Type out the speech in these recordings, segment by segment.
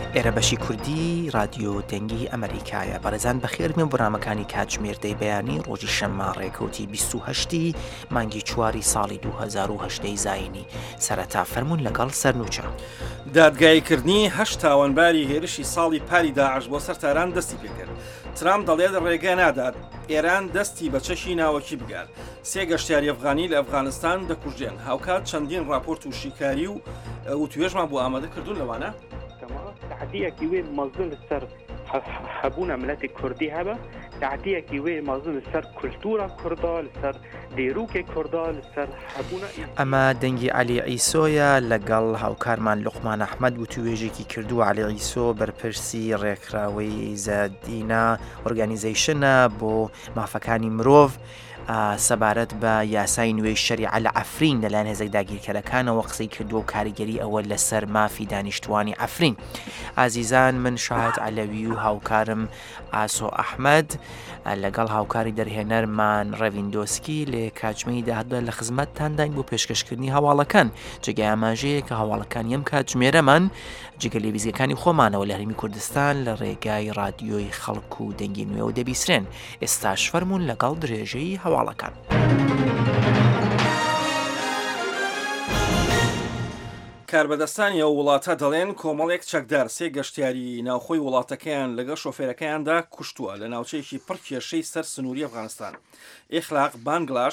ئێرە بەشی کوردی رادیۆ دەنگی ئەمریکایە. بەڕێزان بەخێرمێن بۆرامەکانی کاتژمێردەی بەیانی ڕۆژی شەممە ڕێکەوتی 28 مانگی چواری ساڵی 2010 زاینی سەرەتا فەرمونون لەگەڵ سەرنوچە. دادگایکردنی هەشت تاوانباری هێرشی ساڵی پاری داعش بۆ سەرتاران دەستی پێکرد. ترامپ دەڵێت ڕێگە نادات ئێران دەستی بە چەشی ناوەکی بگات. سێ گەشتیاری ئەفغانی لە ئەفغانستان دەکوژێن. هاوکات چەندین راپۆرت و شیکاری و توێژمان بۆ ئامادە کردوون لەوانە تعدیەکی وێ مەزن لەسەر هەبوونە ملەتی کوردی هەبە، تعدیەکی وێ مەزن لەسەر کولتورە کووردا، لەسەر دیروکێ کووردا، لەسەر هەبوونە. ئەمە دەنگی عەلی ئیسۆیە لەگەڵ هاوکارمان لوقمان ئەحمەد و توێژێکی کردو. عەلی ئیسۆ بەرپرسی ڕێکخراوەی زەدینە ئۆرگانیزیشنە بۆ مافەکانی مرۆڤ سەبارەت بە یاسای نوێی شەریعە لە عەفرین لەلایەن هێزێک داگیرکەرەکانەوە قسەی کردووە و کاریگەری ئەوە لەسەر مافی دانیشتوانی عەفرین. ئازیزان، من شاهد عەلەوی و هاوکارم ئاسۆ ئەحمەد لەگەڵ هاوکاری دەرهێنەرمان ڕەڤیندۆسکی لێ کاتژمەی داهاتدا لە خزمەتتانداین بۆ پێشکەشکردنی هەواڵەکان. جێگای ئاماژەیە کە هەواڵەکانی ئەم کاتژمێرەمان جگە لێویزیەکانی خۆمانەوە لە هەرێمی کوردستان لە ڕێگای رادیۆی خەڵک و دەنگی نوێ و دەبیسرێن. ئێستاش فەرمونون لەگەڵ درێژەی هەواڵەکان. کاربەدەستانی ئەو وڵاتە دەڵێن کۆمەڵێک چەکدار سێ گەشتیاری ناوخۆی وڵاتەکەیان لەگەڵ شۆفێرەکەیاندا کوشتووە لە ناوچەیەکی پڕ کێشەی سەر سنووری ئەفغانستان. ئیخلاق بانگلاش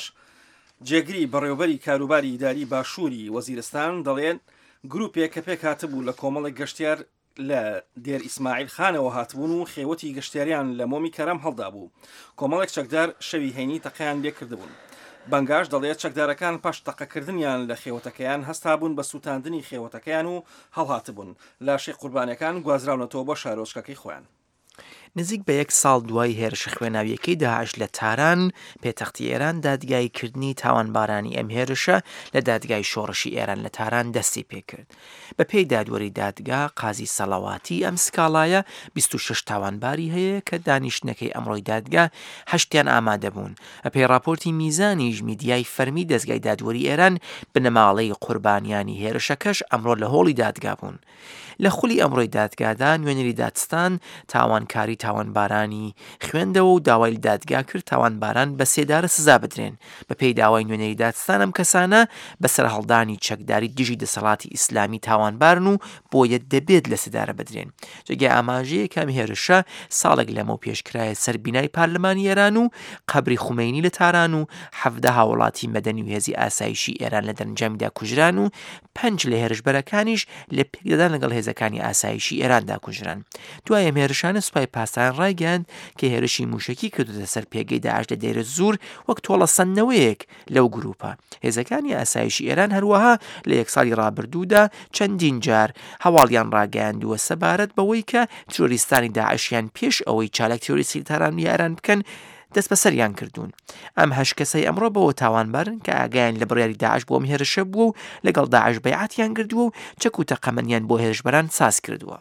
جێگری بەڕێوەبەری کاروباری ئیداری باشووری وەزیرستان دەڵێن گروپێک کە پێک هاتبوو لە کۆمەڵێک گەشتیار لە دێر ئیسماعیل خانەوە هاتبوون و خێوەتی گەشتیاریان لە مۆمی کەرەم هەڵدا بوو. کۆمەڵێک چەکدار شەوی هەینی تەقەیان لێ کردبوون. بەنگاش دەڵێت چەکدارەکان پاش تەقەکردنیان لە خێوەتەکەیان هەستا بوون بە سووتاندنی خێوەتەکەیان و هەڵهاتبوون. لاشەی قوربانەکان گوازراونەتەوە بۆ شارۆچکەکەی خۆیان. نزیک بە 1 ساڵ دوای هێرش خوێناویەکەی داعش لە تاران، پێتەختی ئێران دادگایکردنی تاوانبارانی ئەم هێرشە لە دادگای شۆڕشی ئێران لە تاران دەستی پێکرد. بە پێی دادوەری دادگا قازی سەڵەواتی ئەم سکاڵایە 26 تاوانباری هەیە کە دانیشتنەکەی ئەمڕۆی دادگا 8یان ئامادە بوون. بە پێی راپۆرتی میزانیش میدیای فەرمی دەستگای دادوەری ئێران بنەماڵەی قوربانیانی هێرشەکەش ئەمڕۆ لە هۆڵی دادگا بوون. لە خولی ئەمڕۆی دادگادا نوێنەری دادستان تاوانکاری تاوانبارانی خوێندەوە و داوای دادگا کرد تاوانباران بە سێدارە سزا بدرێن. بە پێی داوای نوێنەری دادستان ئەم کەسانە بەسەر هەڵدانی چەکداری دژی دەسەڵاتی ئیسلامی تاوانبارن و بۆیە دەبێت لە سێدارە بدرێن. جێگای ئاماژەیە کەم هێرشە ساڵێک لەمەوە پێشکرایە سەر بینای پارلەمانی ئێران و قەبری خومینی لە تاران و 17 هاوڵاتی مەدەنی و هێزی ئاسایشی ئێران لە دەرەنجامیدا کوژران و 5 لە هێرشبەرەکانیش لە پێکدادان لەگەڵ هێزەکانی ئاسایشی ئێراندا کوژران. دوای ئەم هێرشانە سوپای پاسداران ڕایگەیاند کە هێرشی موشکی کردوتە سەر پێگەی داعش لە دەیرە زوور وەک تۆڵە سەندنەوەیەک لەو گروپە. هێزەکانی ئاسایشی ئێران هەروەها لە 1 ساڵی ڕابردوودا چەندین جار هەواڵیان ڕاگەیاندووە سەبارەت بەوەی کە ترۆریستانی داعشیان پێش ئەوەی چالاک تێۆریستی تاران یاران بکەن دەست بەسەریان کردوون. ئەم 8 کەسەی ئەمڕۆ بەوە تاوانبارن کە ئاگایان لە بڕیاری داعش بۆ ئەم هێرشە بووە و لەگەڵ داعش بەیعەتیان کردووە و چەک و تەقەمەنیان بۆ هێرشبەران ساز کردووە.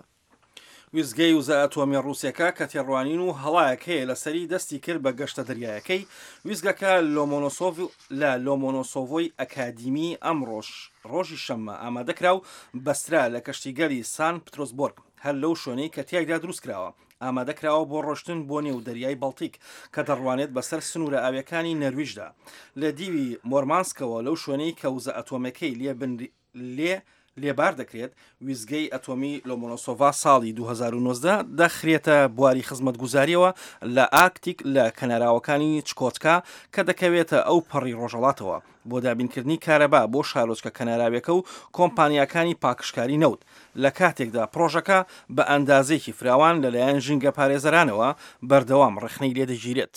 ویزگەی وزە ئەتۆمی ڕووسیەکە کە تێڕوانین و هەڵایەک هەیە لەسەری دەستی کرد بە گەشتە دەریایەکەی. ویزگەکە لە لۆمۆنۆسۆڤۆی ئەکادیمی ئەم ڕۆژی شەممە ئامادەکرا و بەسترا لە کەشتیگەلی سان پترۆسبۆرگ هەر لەو شوێنەی کە تیایدا دروستکراوە. ئامادەکراوە بۆ ڕۆشتن بۆ نێو دەریای بەڵتیک کە دەڕوانێت بەسەر سنوورە ئاویەکانی نەرویژدا. لە دیوی مۆرمانسکەوە لەو شوێنەی کە وزە ئەتۆمەکەی لێبار دەکرێت. ویزگەی ئەتۆمی لۆمۆنۆسۆڤا ساڵی 2019 دەخرێتە بواری خزمەت گوزاریەوە لە ئاکتیک لە کەناراوەکانی چکۆتکا کە دەکەوێتە ئەو پەڕی ڕۆژەڵاتەوە بۆ دابینکردنی کارەبا بۆ شارۆچکە کەناراویەکە و کۆمپانیاکانی پاکشکاری نەوت. لە کاتێکدا پرۆژەکە بە ئەندازێکی فراوان لەلایەن ژینگە پارێزەرانەوە بەردەوام ڕخنەی لێدەگیرێت.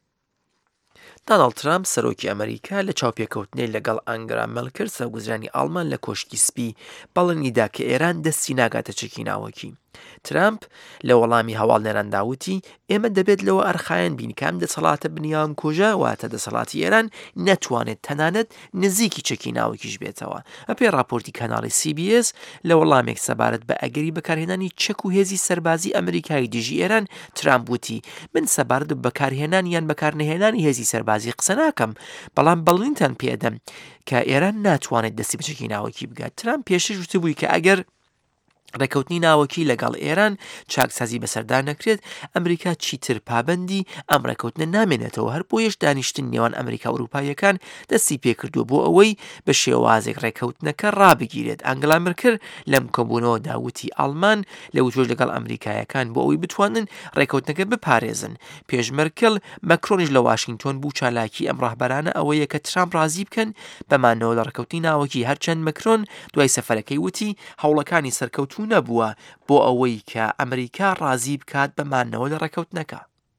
دۆناڵد ترامپ سەرۆکی ئەمریکا لە چاوپێکەوتنەی لەگەڵ ئەنگرا مێرکل سەرگوزرانی ئاڵمان لە کۆشکی سپی بەڵێنیدا کە ئێران دەستی ناگاتە چەکی ناوەکی. ترامپ لە وەڵامی هەواڵنێراندا وتی ئێمە دەبێت لەوە ئەرخایەن بین کام دەسەڵاتە بنیان کۆژە واتە دەسەڵاتی ئێران نەتوانێت تەنانەت نزیکی چەکی ناوەکیش بێتەوە. ئەپێ راپۆرتی کەناڵی CBS لە وەڵامێک سەبارەت بە ئەگەری بەکارهێنانی چەک و هێزی سەربازی ئەمریکای دژی ئێران ترامپ وتی من سەبارەت بە بەکارهێنان یان بەکارنەهێنانی هێزی سەربازی قسە ناکەم، بەڵام بەڵێنتان پێدەم کە ئێران ناتوانێت دەستی بچەکی ناوەکی بگات. ترامپ پێشتر وتبووی کە ئەگەر ڕێکەوتنی ناوەکی لەگەڵ ئێران چاکسازی بەسەردا نەکرێت ئەمریکا چیتر پابەندی ئەم ڕێکەوتنە نامێنێتەوە هەر بۆیەش دانیشتن نێوان ئەمریکا و ئەوروپایەکان دەستی پێکردووە بۆ ئەوەی بە شێوازێک ڕێکەوتنەکە ڕابگیرێت. ئەنگلا مێرکل لەم کۆبوونەوە داوتی ئەڵمان لە وتۆش لەگەڵ ئەمریکایەکان بۆ ئەوەی بتوانن ڕێکەوتنەکە بپارێزن. پێشمەرکل مەکرۆنیش لە واشنگتۆن بوو چالاکی ئەم ڕاهبەرانە ئەوەیە کە ترامپ ڕازی بکەن بەمانەوە لە ڕێکەوتنی ناوەکی هەرچەند مەکرۆن دوای سەفەرەکەی وتی هەوڵەکانی سەرکەوتوو نەبووە بۆ ئەوەی کە ئەمریکا ڕازی بکات بەمانەوە لە ڕێکەوتنەکە.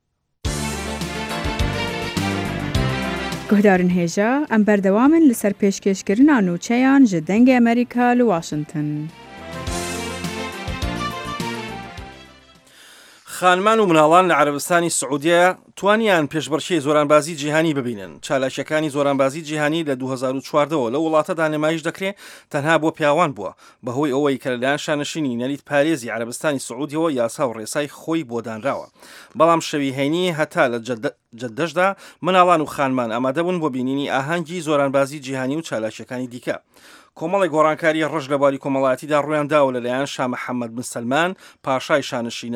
گوهدارن هێژە ئەم بەردەوامن لەسەر پێشکەشکردنا نوچەیان ji dengê ئەمریکا لە واشنگتن. خانمان و مناڵان لە عەرەبستانی سعودیە توانیان پێشبڕکێی زۆرانبازی جیهانی ببینن. چالاکیەکانی زۆرانبازی جیهانی لە 2014ەوە لە وڵاتەدا نمایش دەکرێت تەنها بۆ پیاوان بووە بەهۆی ئەوەی کە لەلایەن شانشینی نەریت پارێزی عەرەبستانی سعودیەوە یاسا و ڕێسای خۆی بۆ دانراوە. بەڵام شەوی هەینی هەتا لە جەدەشدا مناڵان و خانمان ئامادەبوون بۆ بینینی ئاهەنگی زۆرانبازی جیهانی و چالاکیەکانی دیکە. کۆمەڵی گۆڕانکاری ڕژ لە باری کۆمەڵایەتیدا ڕویان داوە لەلایەن شاه محەممەد بن سەلمان پاشای شانشینە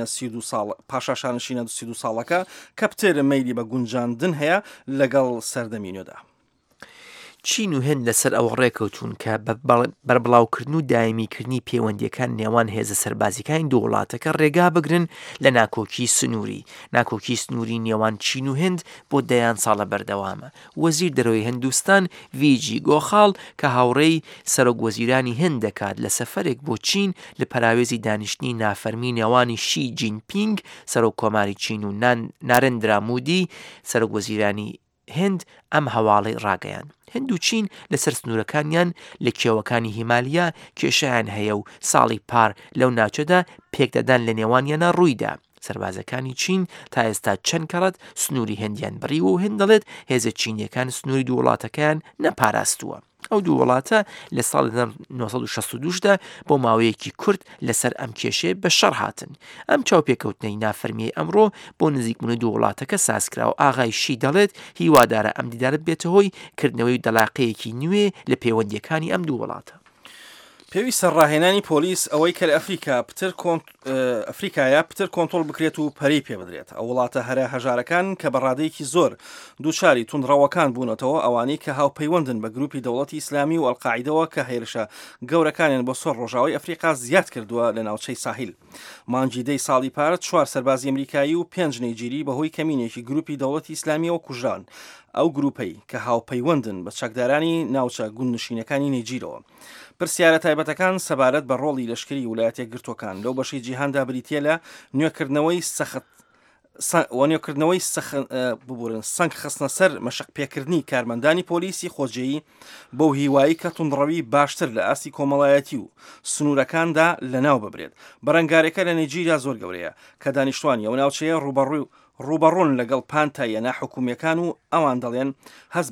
32 ساڵەکە کە پتێرە مەیلی بە گونجاندن هەیە لەگەڵ سەردەمینۆدا. چین و هند لەسەر ئەوە ڕێکەوتون کە بەربڵاوکردن و دایمیکردنی پەیوەندیەکان نێوان هێزە سەربازیەکانی دوو وڵاتەکە ڕێگا بگرن لە ناکۆکی سنووری. ناکۆکی سنووری نێوان چین و هند بۆ دەیان ساڵە بەردەوامە. وەزیر دەرەوەی هندوستان ڤیجی گۆخاڵ کە هاوڕێی سەرۆک وەزیرانی هند دەکات لە سەفەرێک بۆ چین لە پەراوێزی دانیشتنی نافەرمی نێوانی شی جینپینگ سەرۆک کۆماری چین و نارێندرا مودی سەرۆک وەزیرانی هند ئەم هەواڵەی ڕاگەیان. هند و چین لەسەر سنوورەکانیان لە کێوەکانی هیمالیا کێشەیان هەیە و ساڵی پار لەو ناوچەدا پێکدەدان لە نێوانیانە ڕوویدا. سەربازەکانی چین تا ئێستا چەند کەڕەت سنووری هەندیان بڕیوە و هند دەڵێت هێزە چینیەکان سنووری دوو وڵاتەکەیان نەپاراستووە. ئەو دوو وڵاتە لە ساڵی 1962دا بۆ ماوەیەکی کورت لەسەر ئەم کێشەیە بە شەڕ هاتن. ئەم چاوپێکەوتنەی نافەرمیەی ئەمڕۆ بۆ نزیکبوونی دوو وڵاتەکە سازکرا و ئاغای شی دەڵێت هیوادارە ئەم دیدارت بێتە هۆی کردنەوەی دەلاقەیەکی نوێ لە پەیوەندیەکانی ئەم دوو وڵاتە. پێویستە ڕاهێنانی پۆلیس ئەوەی کە لە ئەفریقایە پتر کۆنتۆڵ بکرێت و پەری پێ بدرێت. ئەو وڵاتە هەرە هەژارەکان کە بەڕادەیەکی زۆر دووچاری توندڕەوەکان بوونەتەوە ئەوانەی کە هاوپەیوەندن بە گروپی دەوڵەتی ئیسلامی و ئەڵقاعیدەوە کە هێرشە گەورەکانیان بۆ سۆر ڕۆژاوی ئەفریقا زیاد کردووە لە ناوچەی ساحیل. مانگی دەی ساڵی پارە 4 سەربازی ئەمریکایی و 5 نەیجیری بەهۆی کەمینێکی گروپی دەوڵەتی ئیسلامیەوە کوژران. ئەو گروپەی کە هاوپەیوەندن بە چەکدارانی ناوچە گوندنشینەکانی نەیجیرەوە. پرسیارە تایبەتەکان سەبارەت بە ڕۆڵی لەشکری ویلایەتە یەکگرتووەکان لەو بەشی جیهاندا بریتیە لە نوێکردنەوەی سەنگ خستنە سەر مەشق پێکردنی کارمەندانی پۆلیسی خۆجێیی بەو هیوایی کە توندڕەوی باشتر لە ئاسی کۆمەڵایەتی و سنوورەکاندا لەناو ببرێت. بەرەنگارێکە لە نەیجیریا زۆر گەورەیە کە دانیشتوانی ئەو ناوچەیە ڕوبەڕوون لەگەڵ پانتایە ناحکومیەکان و ئەوان دەڵێن هەست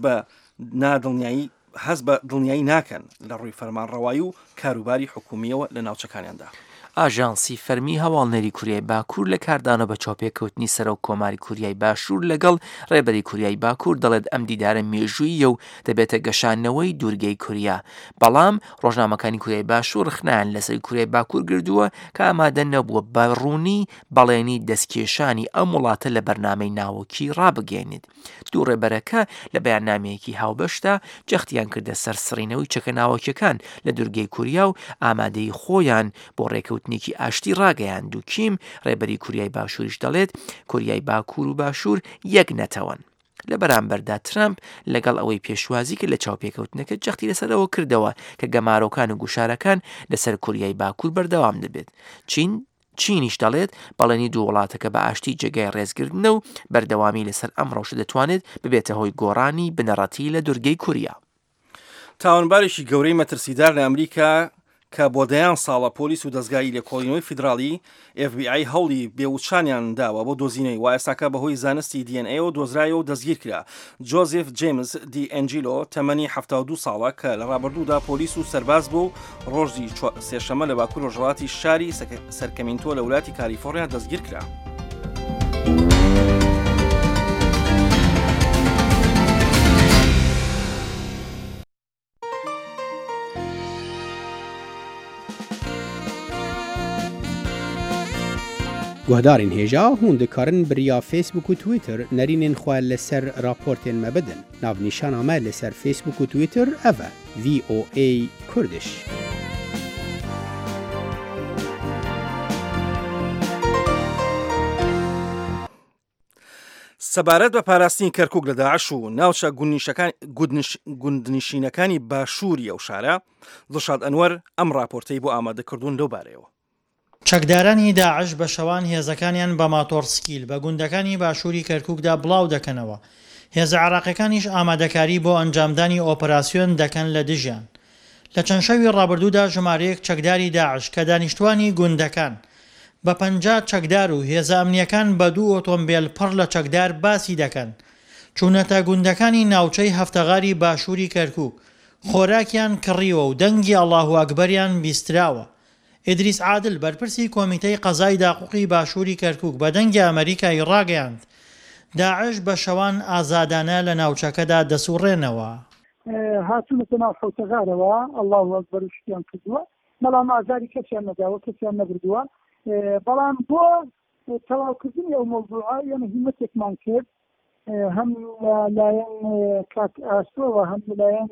بە دڵنیایی ناکەن لە ڕووی فەرمانڕەوایی و کاروباری حکومیەوە لە ناوچەکانیاندا. ئاژانسی فەرمی هەواڵنەری کوریای باکوور لە کاردانە بە چاوپێکەوتنی سەرۆک کۆماری کوریای باشوور لەگەڵ ڕێبەری کوریای باکوور دەڵێت ئەم دیدارە مێژوویە و دەبێتە گەشانەوەی دوورگەی کوریا. بەڵام ڕۆژنامەکانی کوریای باشوور ڕخنیان لەسەر کوریای باکوور گردووە کە ئامادە نەبووە بەڕوونی بەڵێنی دەستکێشانی ئەم وڵاتە لە بەرنامەی ناوەکی ڕابگەێنێت. دوو ڕێبەرەکە لە بەیاننامەیەکی هاوبەشدا جەختیان کردە سەر سڕینەوەی چەکە ناوەکیەکان لە دوورگەی کوریا و ئامادەی خۆیان بۆ ڕێکەوتنێکی ئاشتی ڕاگەیاند و کیم ڕێبەری کوریای باشووریش دەڵێت کوریای باکوور و باشوور یەک نەتەوەن. لە بەرامبەردا ترامپ لەگەڵ ئەوەی پێشوازی کرد لە چاوپێکەوتنەکە جەختی لەسەرەوە کردەوە کە گەمارۆکان و گوشارەکان لەسەر کوریای باکوور بەردەوام دەبێت. چینیش دەڵێت بەڵێنی دوو وڵاتەکە بە ئاشتی جێگای ڕێزگرتنە و بەردەوامی لەسەر ئەم ڕەوشە دەتوانێت ببێتە هۆی گۆڕانی بنەڕەتی لە دوورگەی کوریا. تاوانبارێکی گەورەی مەترسیدار لە ئەمریکا کە بۆ دەیان ساڵە پۆلیس و دەستگای لێکۆڵینەوەی فیدراڵی FBI هەوڵی بێوچانیان داوە بۆ دۆزینەی وایساکە بەهۆی زانستی DNA و دۆزرایەوە و دەستگیر کرا. جۆزف جیمز دی ئەنجیلۆ تەمەنی 72 ساڵە کە لە ڕابردوودا پۆلیس و سەرباز بوو ڕۆژی سێشەمە لە باکوور ڕۆژهەڵاتی شاری سەرکەمینتۆ لە وڵاتی کالیفۆرنیا دەستگیر کرا. گهدارین هێژا هون دikarin biriya Facebook û Twitter nerînên xwe li ser raportên me bidin. Navnîşana me li ser Facebook û Twitter ev e VOA Kurdish. سەبارەت بە پاراستنی کەرکووک لە داعش و ناوچە گوندنشینەکانی باشووری ئەو شارە دڵشاد ئەنوەر ئەم راپۆرتەی بۆ ئامادەکردوون لەو بارەیەوە. چەکدارانی داعش بە شەوان هێزەکانیان بە ماتۆرسکیل بە گوندەکانی باشووری کەرکووکدا بڵاو دەکەنەوە. هێزە عێراقیەکانیش ئامادەکاری بۆ ئەنجامدانی ئۆپەراسیۆن دەکەن لە دژیان. لە چەند شەوی ڕابردوودا ژمارەیەک چەکداری داعش کە دانیشتوانی گوندەکان بە 50 چەکدار و هێزە ئەمنیەکان بە 2 ئۆتۆمبیل پڕ لە چەکدار باسی دەکەن. چوونەتە گوندەکانی ناوچەی هەفتەغاری باشووری کەرکووک خۆراکیان کڕیوە و دەنگی ئەڵڵاهو ئەکبەریان بیستراوە. ئیدریس عادل بەرپرسی کۆمیتەی قەزای داقوقی باشووری کەرکووک بە دەنگی ئەمریکای ڕاگەیاند داعش بە شەوان ئازادانە لە ناوچەکەدا دەسوڕێنەوە. هاتوونەتە ناو حوتەغارەوە ئەڵڵاهو ئەکبەر و شتیان کردووە، بەڵام ئازاری کەسیان نەداوە، کەسیان نەبردووە. بەڵام بۆ تەواوکردنی ئەو مەوضوعە ئێمە هیمەتێکمان کرد، هەم لایەن کات ئاسۆوە هەم لایەن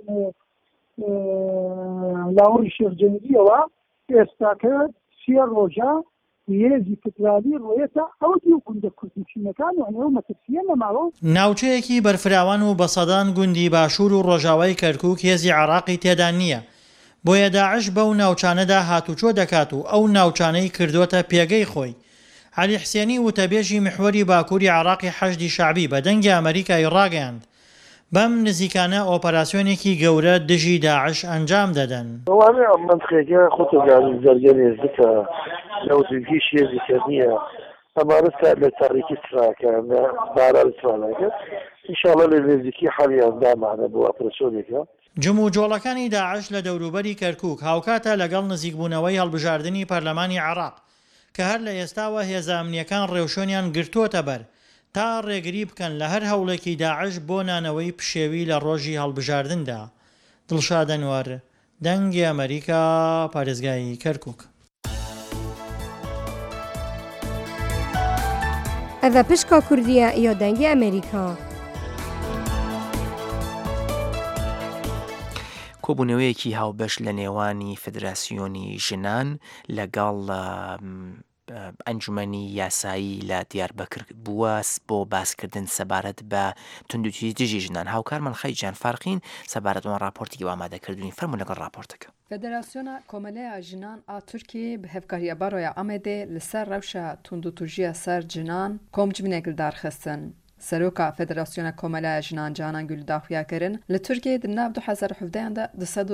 لاوەڕی شێخجەنگیەوە ئێستاکە 3 ڕۆژە هێزی فدرالی ڕۆیەتە ئەوە دیو گوندە کوردنشینەکان و ئەنێ مەترسیە نەماوە. ناوچەیەکی بەرفراوان و بەسەدان گوندی باشوور و ڕۆژاوای کەرکووک هێزی عێراقی تێدا نییە. بۆیە داعش بەو ناوچانەدا هاتوچۆ دەکات و ئەو ناوچانەی کردوتە پێگەی خۆی. عەلی حسێنی وتەبێژی محوەری باکووری عێراقی حەشدی شعبی بە دەنگی ئەمریکای ڕاگەیاند بەم نزیکانە ئۆپەراسیۆنێکی گەورە دژی داعش ئەنجام دەدەن. ئەوانە ئەم منطقەیە خۆتۆگانی زەرگە نێزیکە لەو دویش هێزیکە نییە، ئەمانە سار لە تاریکی سراکەن باران سرانەکە ئینشاڵڵا لە نێزیکی حەڵیان دامانە بۆ ئۆپەراسیۆنێکە. جم و جۆڵەکانی داعش لە دەوروبەری کەرکووک هاوکاتە لەگەڵ نزیکبوونەوەی هەڵبژاردننی پەرلەمانی عێراق کە هەر لە ئێستاوە هێزە ئەمنیەکان ڕێوشۆنیان گرتوۆتە بەر تا ڕێگری بکەن لە هەر هەوڵێکی داعش بۆ نانەوەی پشێوی لە ڕۆژی هەڵبژاردندا. دڵشاد ئەنوەر دەنگی ئەمریکا پارێزگای کەرکووک. ئەڤە پشکا کوردیە یا دەنگی ئەمریکا. کۆبوونەوەیەکی هاوبەش لە نێوانی فدراسیۆنی ژنان لەگەڵ ئەنجومەنی یاسایی لە دیاربەکر بووە بۆ باسکردن سەبارەت بە توندوتیژی دژی ژنان. هاوکارمان خەیجان فارقین سەبارەتەوە راپۆرتێکی ئامادەکردوونی فەرموو لەگەڵ راپۆرتەکە. فدراسیۆنا کۆمەلەیە ژنان ئا تورکیە بە هەفکاریە باڕۆیە ئەمەدێ لەسەر ڕەوشە توندوتیژیە سەر جنان کۆمجبنێک دارخستن. سەرۆکا فدراسیۆنە کۆمەلایە ژنان جانان گول داخویاکردن لە تورکیە دناو 2017دا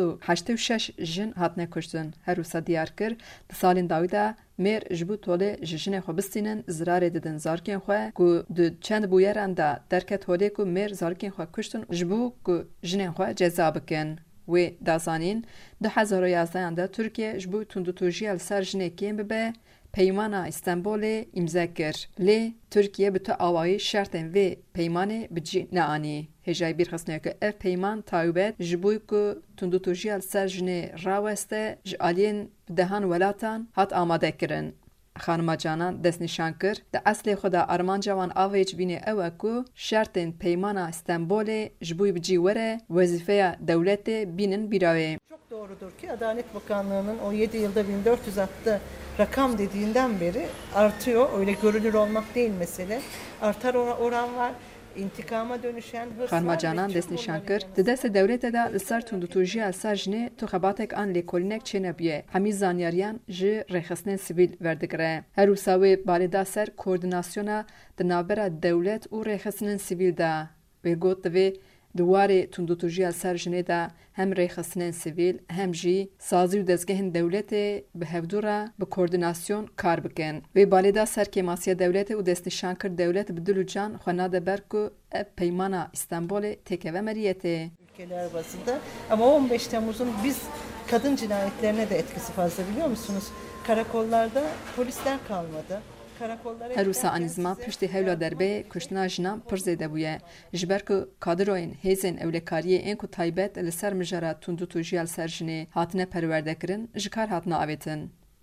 286 ژن هاتنە کوشتن. هەروسا دیار کرد لە ساڵین داویدا مێر ji bo tolê ji jinê xwe bistînin zirarê didin zarokên xwe ku di çend bûyeran da derket holê ku mêr zarokên xwe kuştin ji bo ku jinên xwe ceza bikin. Wê dazanîn 2011 da Tirkiye ji bo tundutûjiya li ser jinekên bibe peymana İstanbulê imza kir. Lê Tirkiye bi tu awayî şertên vê peymanê bi cî neanî. Hêjayî bîrxistnê ku ev peyman taybet ji bo ku tundutûjiya li ser jinê raweste ji aliyên dehan welatan hat amadekirin. Xanima Canan destnîşan kir di eslê xwe de armanca wan avê ji bînê ew e ku şertên peymana İstanbulê ji bo bi cî were wezîfeya dewletê bînin bîravê. Çok doğrudur ki Adalet Bakanlığı'nın o 7 yılda 1400 attığı rakam dediğinden beri artıyor. Öyle görünür olmak değil mesele. Artar oran var. İntikama dönüşen hırs var. Xanima Canan destnîşan kir di destê dewletê de li ser tundutûjiya ser jinê tuxebatek an lêkolînek çênebiye. Hemî zanyariyan ji rêxistinên sivîl verdigire. Her wisa wê balêda ser koordinasyona di navbera dewlet û rêxistinên sivîl de. Wê got divê di warê tundutûjiya ser jinê de hem rêxistinên sivîl hem jî sazî û dezgehên dewletê bi hevdûra bi koordinasyon kar bikin. Wê balêda ser kêmasiya dewletê û destnîşan kir dewlet bi dil û can xwe nade ber ku ev peymana İstanbulê têkeve meriyetê. Ülkeler bazında ama 15 Temmuz'un biz kadın cinayetlerine de etkisi fazla biliyor musunuz? Karakollarda polisler kalmadı. Herûsa anîzma piştî hewla derbê kuştina jinan pir zêde bûye. Ji ber ku kadroyên hêzên ewlekariyê ên ku taybet li ser mijara tundutûjiya li ser jinê hatine perwerdekirin ji kar hatine avêtin.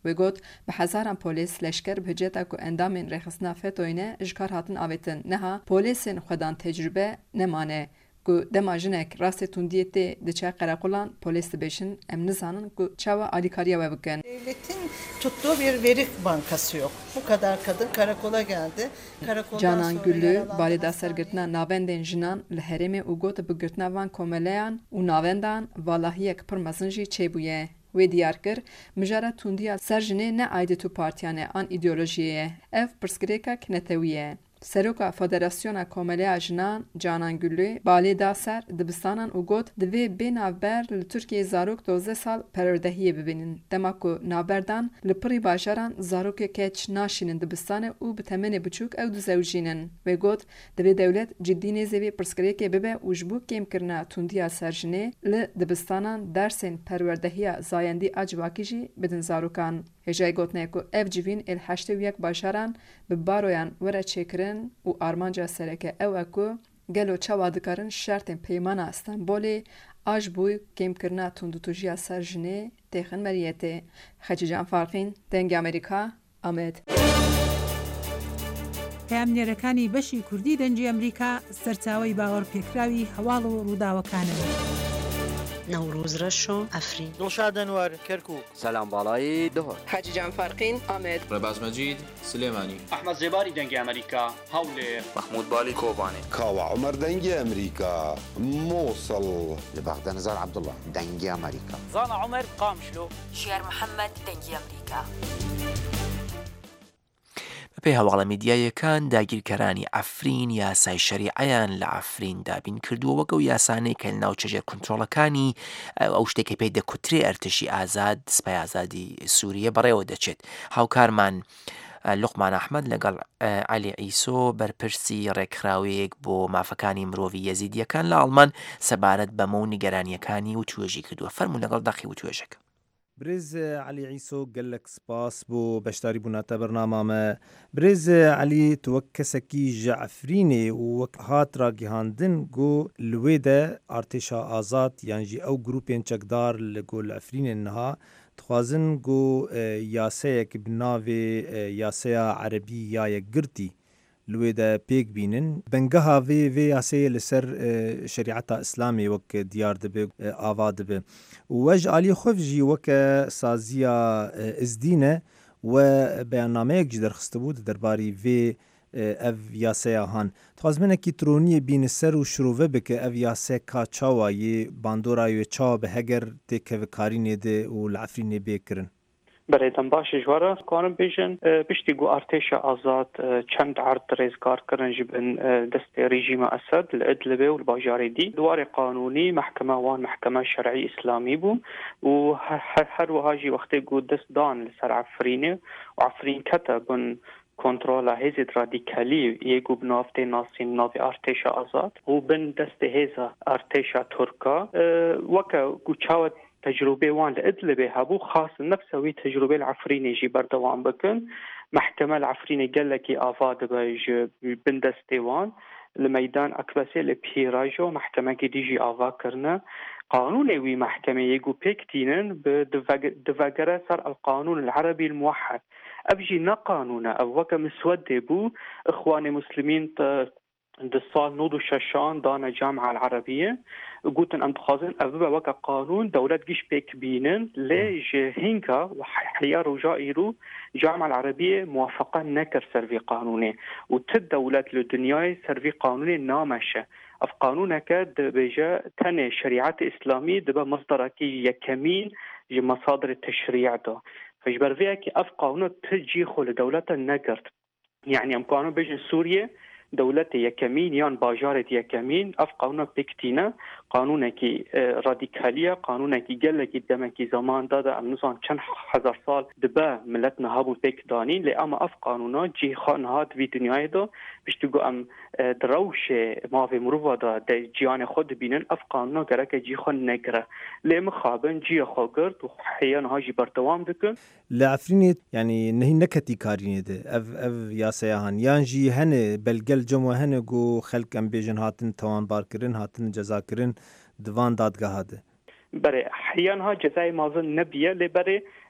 وی گوت به هزاران پلیس لشکر بهجتا کو اندامین رخصنا فتوینه اجکار هاتن آویتن نها پلیسین خودان تجربه نمانه کو دماجنک راست توندیته دچا قراقولان polis beşin em nizanın ku çava alikariya ve bugün. Devletin tuttuğu bir veri bankası yok. Bu kadar kadın karakola geldi. Karakoldan Canan Güllü balida sergirtna navendên jinan li herêmê û got bi girtina van komeleyan û navendan valahiyek pir mezin jî çêbûye. Wê diyar kir mijara tundiya ser jinê ne aidî partiyane an îdeolojiyê ev pirsgirêkek netewî ye. Seroka Federasyona Komeleya Jinan Canan Güllü balê da ser dibistanan û got divê bê navber li Tirkiyeyê zarok 12 sal perwerdehiyê bibînin. Dema ku navberdan li pirî bajaran zarokê keç naşînin dibistanê û bi temenê biçûk ew dizewjînin. Wê got divê dewlet ciddî nêzê vê pirsgirêkê bibe û ji bo kêmkirina tundiya ser jinê li dibistanan dersên perwerdehiya zayendî a civakî jî bidin zarokan. Hêjayê gotine ku ev civîn êl 81 bajaran bi baroyan were çêkirin û armanca sereke ew e ku gelo çawa dikarin şertên peymana Stenbolê a ji bo kêmkirina tundûtujiya ser jinê têxin meriyetê. Xecican Farxîn, Dengê Amerîka, Amed. پامنێرەکانی بەشی کوردی دەنگی ئەمریکا سەرچاوەی باوەڕپێکراوی هەواڵ و ڕووداوەکانن. نوروز رشو افرین دڵشاد ئەنوەر کەرکووک سەلام باڵایی دهۆر Xecican Farxîn, Amed. ڕێباز مەجید سلێمانی ئەحمەد زێباری دەنگی ئەمریکا هەولێر محمود بالی کۆبانێ کاوە عومەر دەنگی ئەمریکا مووسڵ لە بەغدە نزار عەبدوڵڵا دەنگی ئەمریکا زانا عومەر قامشلۆ شێر محەممەد دەنگی ئەمریکا. بەپێی هەواڵە میدیایەکان داگیرکەرانی ئەفرین یاسای شەریعەیان لە ئەفرین دابین کردووە وەکە و یاسانەی کە ناو چەژێر کۆنتڕۆڵەکانی ئەو شتێکی پێی دەکوترێ ئەرتشی ئازاد سپای ئازادی سووریە بەڕێوە دەچێت. هاوکارمان لوقمان ئەحمەد لەگەڵ عەلی عیسۆ بەرپرسی ڕێکخراوەیەک بۆ مافەکانی مرۆڤی یەزیدیەکان لە ئەڵمان سەبارەت بەمە و نیگەرانیەکانی و توێژی کردووە. فەرموو لەگەڵ دەخی و توێژەکە. برێز علی عیسۆ گەلک سپاس بۆ بەشداری بووناتە بەرنامامە. برێز علی تو وەک کەسێکی ji ئەفرینێ و وەک هات ڕاگەیاندن گۆ لێ de ئارتێشا ئازاد یان jî ئەو گروپên çekdar li gol ئەفرینên niha dixwazin got yasayek bi navê yasaya erebî ya yekgirtî li wê de pêk bînin. Bengeha vê yasayê li ser şerîeta İslamê wek diyar dibe ava dibe. û we ji aliyê xwe jî weke saziya izdîne we beyannameyek jî derxistibû di derbarî vê ev yasaya han. Dixwazmenekî troniyê bîne ser û şirove bike ev yase ka çawa yê bandora wê çawa bi heger tê kevikarînê de û li Efrînê bêkirin. برێدەم باشی ژوارە کارم بێژن پشتی گو ئارتێشە ئازاد چەند عرض ڕێزگارکردن ji bin destê rejîma Esed li Idlibê û li bajarê dî duwarê qanûnî mehkeme wan mehkeme şerعî İslamî bû û her wiha jî wextê got dest dan li ser Efrînê û Efrîn kete bin kontrola hêzê radîkalî yê got bi nav tê nasîn navê artêşa azad û bin destê hêza artêşa Turka weke got çawa تجربه وان لإدلبه هبو خاص نفسه وي تجربه العفريني جي بردوان بكن محكمة العفريني قال لك آفاد بيج بندستيوان لميدان أكبسي لبيراجو محكمة جديجي آفا كرنا قانون وي محكمة يجو بيكتينن بدفاقرة صار القانون العربي الموحد أبجي نا قانون أو وكا مسود بو إخواني مسلمين دصال نودو شاشان دانا جامعة العربية قلتن أم تخازن أبدا وكا قانون دولة جيش بيك بينن ليج هينكا وحيار وجائرو جامعة العربية موافقة نكر سرفي قانوني وتد دولة للدنيا سرفي قانوني نامشة أف قانونك بجا تاني شريعة إسلامية دبا مصدرك يكمين جي مصادر التشريع ده فجبر فيها كي أف قانون تجي خل دولة النقرت يعني أم قانون بيجن سوريا دولة يكمين يان باجارة يكمين أف قانون بكتينا قانونك راديكالية قانونك قلك دمك زمان دادا أمنوزان چند هزار سال دبا ملتنا هابو بيك دانين لأما أف قانونا جي خان هاد في دنياي دا بشتگو أم دروش ما في مروفا دا جيان خود بينن أف قانونا قرأك جي خان نقرأ لأما خابن جي خاقرد وحيان هاجي بردوام دكن لعفريني يعني نهي نكتي كاريني ده اف ياسيهان يان جي هنه بلگل جمع هنه گو خلق ام بيجن هاتن توان باركرين هاتن جزا كرين دوان دادگاه ده برای حیان ها جزای مازن نبیه لی برای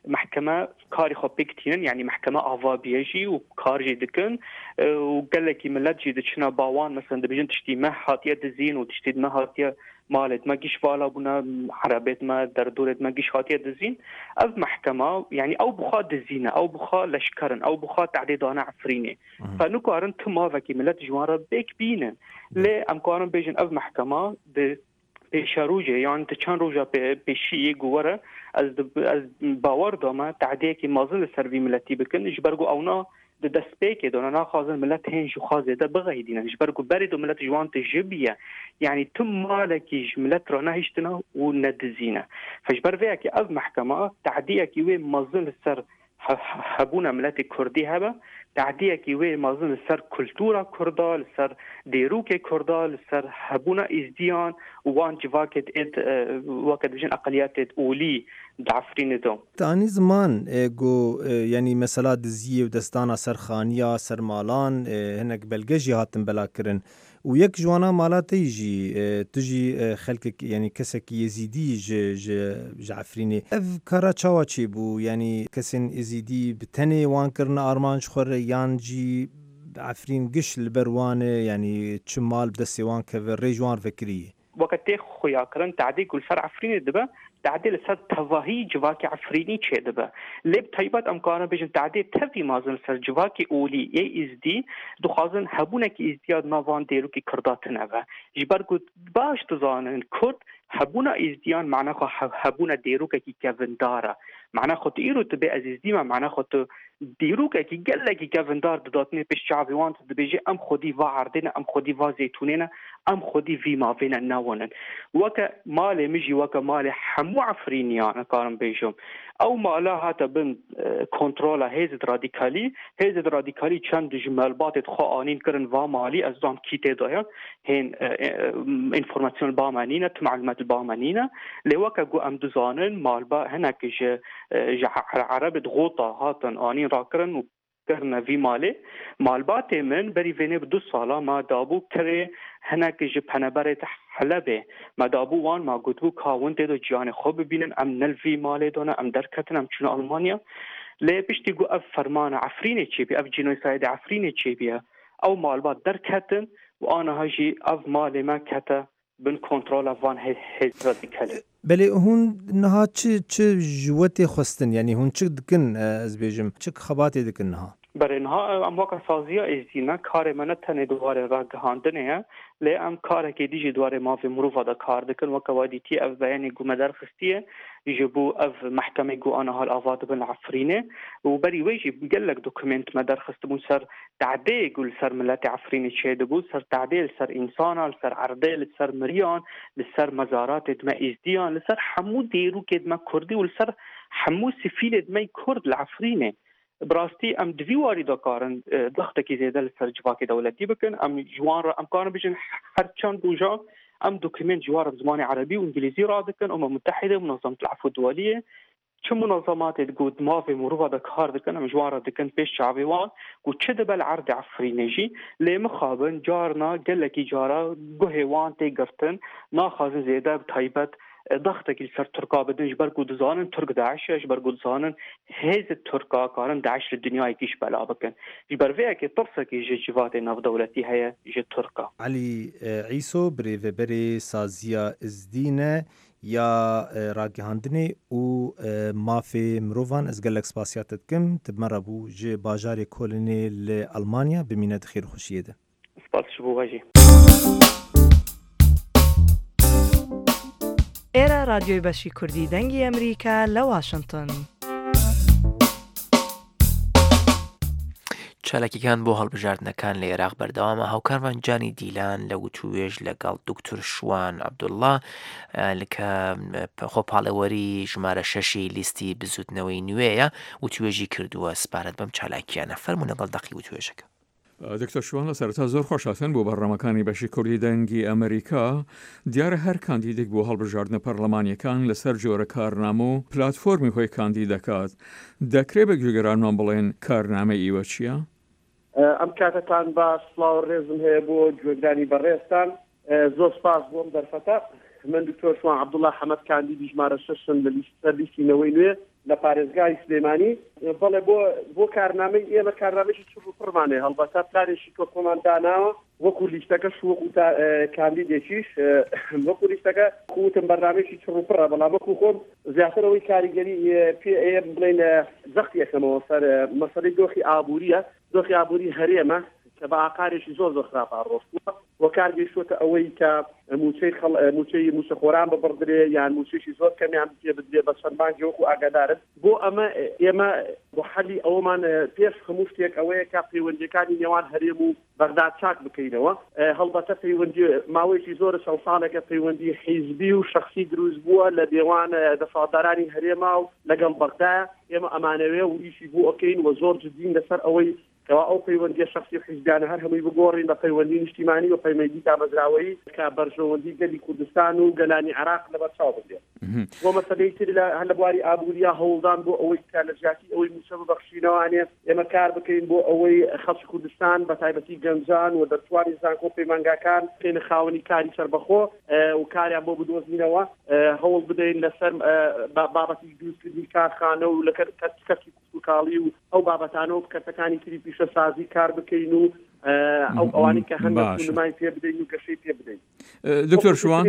محكمة كاري خو بيكتين يعني محكمة أفا بيجي وكارجي دكن وقال لك ملات جي دشنا باوان مثلا دبيجن تشتي ما هاتيه دزين وتشتي ما هاتيه مالت ما جيش فالا بنا حرابات ما دردورت ما جيش هاتيه دزين أو محكمة يعني أو بخا دزينة أو بخا لشكرن أو بخا تعديدانا عفريني فنقارن تما فكي ملات جوارا بيك بينن ليه أم قارن بيجن أو محكمة بشاروجة يعني تشان روجا بشيء جوارا از باور داما تعدیه که مازن سروی ملتی بکن اجبرگو اونا د دسپیک دونه نا خازن ملت هین جو خازه ده بغیدین اجبرگو برید و ملت جوان تجبیه يعني تم مالكي ملت رانا هشتنا وندزينا فاجبر فيها كي از محكمة تعديه كي وين مازن السر حبونا ملت كردي هبه تعديه كي وين مازن السر كلتورا كردا السر ديروك كردا السر حبونا ازديان وان جواكت وقت بجن اقليات اولي دعفرين دوم تاني زمان جو يعني مثلا دزيه ودستانا سرخانيا سرمالان هناك بلجي هاتن بلا كرن ويك جوانا مالا تجي خلقك يعني كسك يزيدي جعفريني اف كارا چاوا چي بو يعني كسن يزيدي بتني وان كرنا ارمان شخور يانجي عفرين قش البروانه يعني تشمال بدسيوان كفر ريجوان فكريه وقت خويا كرن تعدي كل سر عفريني دبا تعديل سر تواهي جواكي عفريني چه دبا لب طيبات امكانه بجن تعديل تفي مازن سر جواكي اولي اي ازدي دخازن حبونك ازدياد نوان ديرو كي كرداتن اوه جبرگو باش تزانن كرد حبونا ازديان معناه خو حبونا ديروك كي كافندارا معناه خو تيرو تبي ازدي ما معناه خو ديروك كي قال لك كافندار داتني بالشعب وانت بيجي ام خدي واردنا ام خدي وازيتوننا ام خدي في ما فينا ناونن وك مالي مجي وك مالي حمو عفريني انا كارم بيجوم او مالا هاتا بن كنترولا هيزد راديكالي چند جمالبات خانين كرن و مالي ازام كيتي دايا هين انفورماسيون بامانينا معلومات بامانينا لوك جو ام دوزانن مالبا هناك عرب ضغوطا هاتن انين راكرن کرنا وی مالبات من بری وینه بدو سالا ما دابو کره هناك جب هنبرت حلبه ما دابو وان ما گوتبو کاون تدو جان خوب ببینن ام نل وی ماله دونه ام درکتن ام چون آلمانیا لی پشتی گو اف فرمان عفرینه چی بی اف جنوساید عفرینه چی بی او مالبات درکتن و آنها هجی اف مال ما کتا بن کنترل وان هیز رادیکاله بله هون نها چه جوتی خستن يعني هون چه دکن از بیجم چه خباتی دکن نها برای نها ام واقع سازیا ازدینا کار من تنه دواره راه گهاندنه لی ام کار که دیجی دواره ما في مروفا دا کار دکن و کوادی تی اف بیانی گو مدار خستیه يجيبوا اف محكمه جو انا هالافاد بن عفرينه وبري ويجي قال لك دوكيمنت مدار خستبون سر تعدي يقول سر ملاتي عفرينه شيدبو سر تعديل سر انسان سر عرديل سر مريان لسر مزارات دما ازديان لسر حمو ديرو كدما كردي ولسر حمو سفيل دما كرد العفرينه براستي ام دواري دكارن ضغطك زياده لسر جواكي دولتي بكن ام جوان ام كانوا بيجن حرچان بوجا ام دوكيمنت جوار بزمان عربي وانجليزي رادكن متحده منظمه العفو الدوليه چه منظمات تقول ما في مروفا دكار دكن ام جوار دكن بيش شعبي وان وچد بالعرض عفرينجي لي مخابن جارنا قال لك جارا گهوان تي گرتن ناخذ زياده بتايبت ضغطك السر تركا بدن جبرقو دزانن ترك داعش جبرقو دزانن هيز التركا كارن داعش للدنيا يكيش بلا بكن جبر فيها كي طرسك يجي جوات ناف دولتي هي جي تركا علي عيسو بري سازيا ازدينه یا راگهاندنی و مافی مروفان از گلک سپاسیاتت کم تبمر بو جه باجار کولنی لألمانیا بمینه خیر خوشیه ده سپاس شبو واجی ئێرە رادیۆی بەشی کوردی دەنگی ئەمریکا لە واشنگتن. چالکیەکان بۆ هەڵبژاردنەکان لە عێراق بەردەوامە. هاوکارمان جانی دیلان لە وتوێژ لەگەڵ دکتۆر شوان عەبدوڵڵا کە خۆپاڵەوەری ژمارە 6 لیستی بزوتنەوەی نوێیە وتوێژی کردووە. سپارەت بەم چالاکیانە فەرموو لەگەڵ دەقی وتوێژەکە. دکتۆر شوان لە سەرەتا زۆر خۆشحاڵن بۆ بەڕێوەکانی بەشی کوردی دەنگی ئەمریکا. دیارە هەر کاندیدێک بۆ هەڵبژاردنە پەرلەمانیەکان لەسەر جۆرە کارنامە و پلاتفۆرمی خۆی کاندید دەکات. دەکرێت بە گوێگەرانمان بڵێن کارنامە ئیوە چییە؟ ئەم کاتتان باش سڵاو ڕێزم هەیە بۆ گوێگرانی بەڕێستان. زۆر سپاس بۆم دەرفەتە. من دکتۆر شوان عەبدوڵڵا حەمەد کاندیدی ژمارە 6 لە لیستەنەوەی نوێ لە پارێزگای سلێمانی بەڵێ بۆ کارنامەی ئێمە کارنامەیەکی چوو پڕمانێ هەڵبەتا پلانێکی کۆکۆمان داناوە وەکو لیستەکەش وەکو کاندیدێکیش وەکو لیستەکە کوتم بەرنامێکی چڕوپڕە بەڵام وەکو خۆم زیاترەوەی کاریگەری پێ بڵێن زەختی یەکەمەوە سەر مەسەلەی دۆخی ئابووریە دۆخی ئابووری هەرێمە کە بە ئاقارێکی زۆر خراپ ڕۆستووە وە کار گەیشتووەتە ئەوەی کە موچەی موچەخۆران ببڕدرێ یان موچێکی زۆر کەمیان پێ بدرێ بە چەند بانکی وەکو ئاگادارن بۆ ئەمە ئێمە بۆ حەلی ئەوەمان پێش هەموو شتێک ئەوەیە کە پەیوەندیەکانی نێوان هەرێم و بەغداد چاک بکەینەوە هەڵبەتە پەیوەندی ماوەیەکی زۆر چەند ساڵێکە پەیوەندی حیزبی و شەخصی دروست بووە لە دێوان دەسەڵاتدارانی هەرێما و لەگەڵ بەغداد ئێمە ئەمانەوێ و ئیشی بوو ئۆکەین و زۆر جدین لەسەر ئەوەی کەوا ئەو پەیوەندی شخصی حیزبیانە هەر هەمووی بگۆڕین بە پەیوەندی نیشتیمانی و پەیوەندی دامەزراوەیی کە بەرژەوەندی گەلی کوردستان و گەلانی عێراق لەبەرچاو بێت بۆ مەسەلەی تر هەر لە بواری ئابووریا هەوڵدان بۆ ئەوەی کە لە ژاتی ئەوەی موچە ببەخشینەوانێ ئێمە کار بکەین بۆ ئەوەی خەڵکی کوردستان بە تایبەتی گەنجان و دەرتوانی زانکۆ پەیمانگاکان بکەینە خاوەنی کاری سەربەخۆ و کاریان بۆ بدۆزینەوە هەوڵ بدەین لەسەر بابەتی دروستکردنی کارخانە و لە کەسی کوردکاڵی و ئەو بابەتانەوە کەسەکانی تری پیشە سازی کار بکەین و ئەو ئەوانی کە هەندێک نمای پێ بدەین و گەشەی پێ بدەین. دکتۆر شوان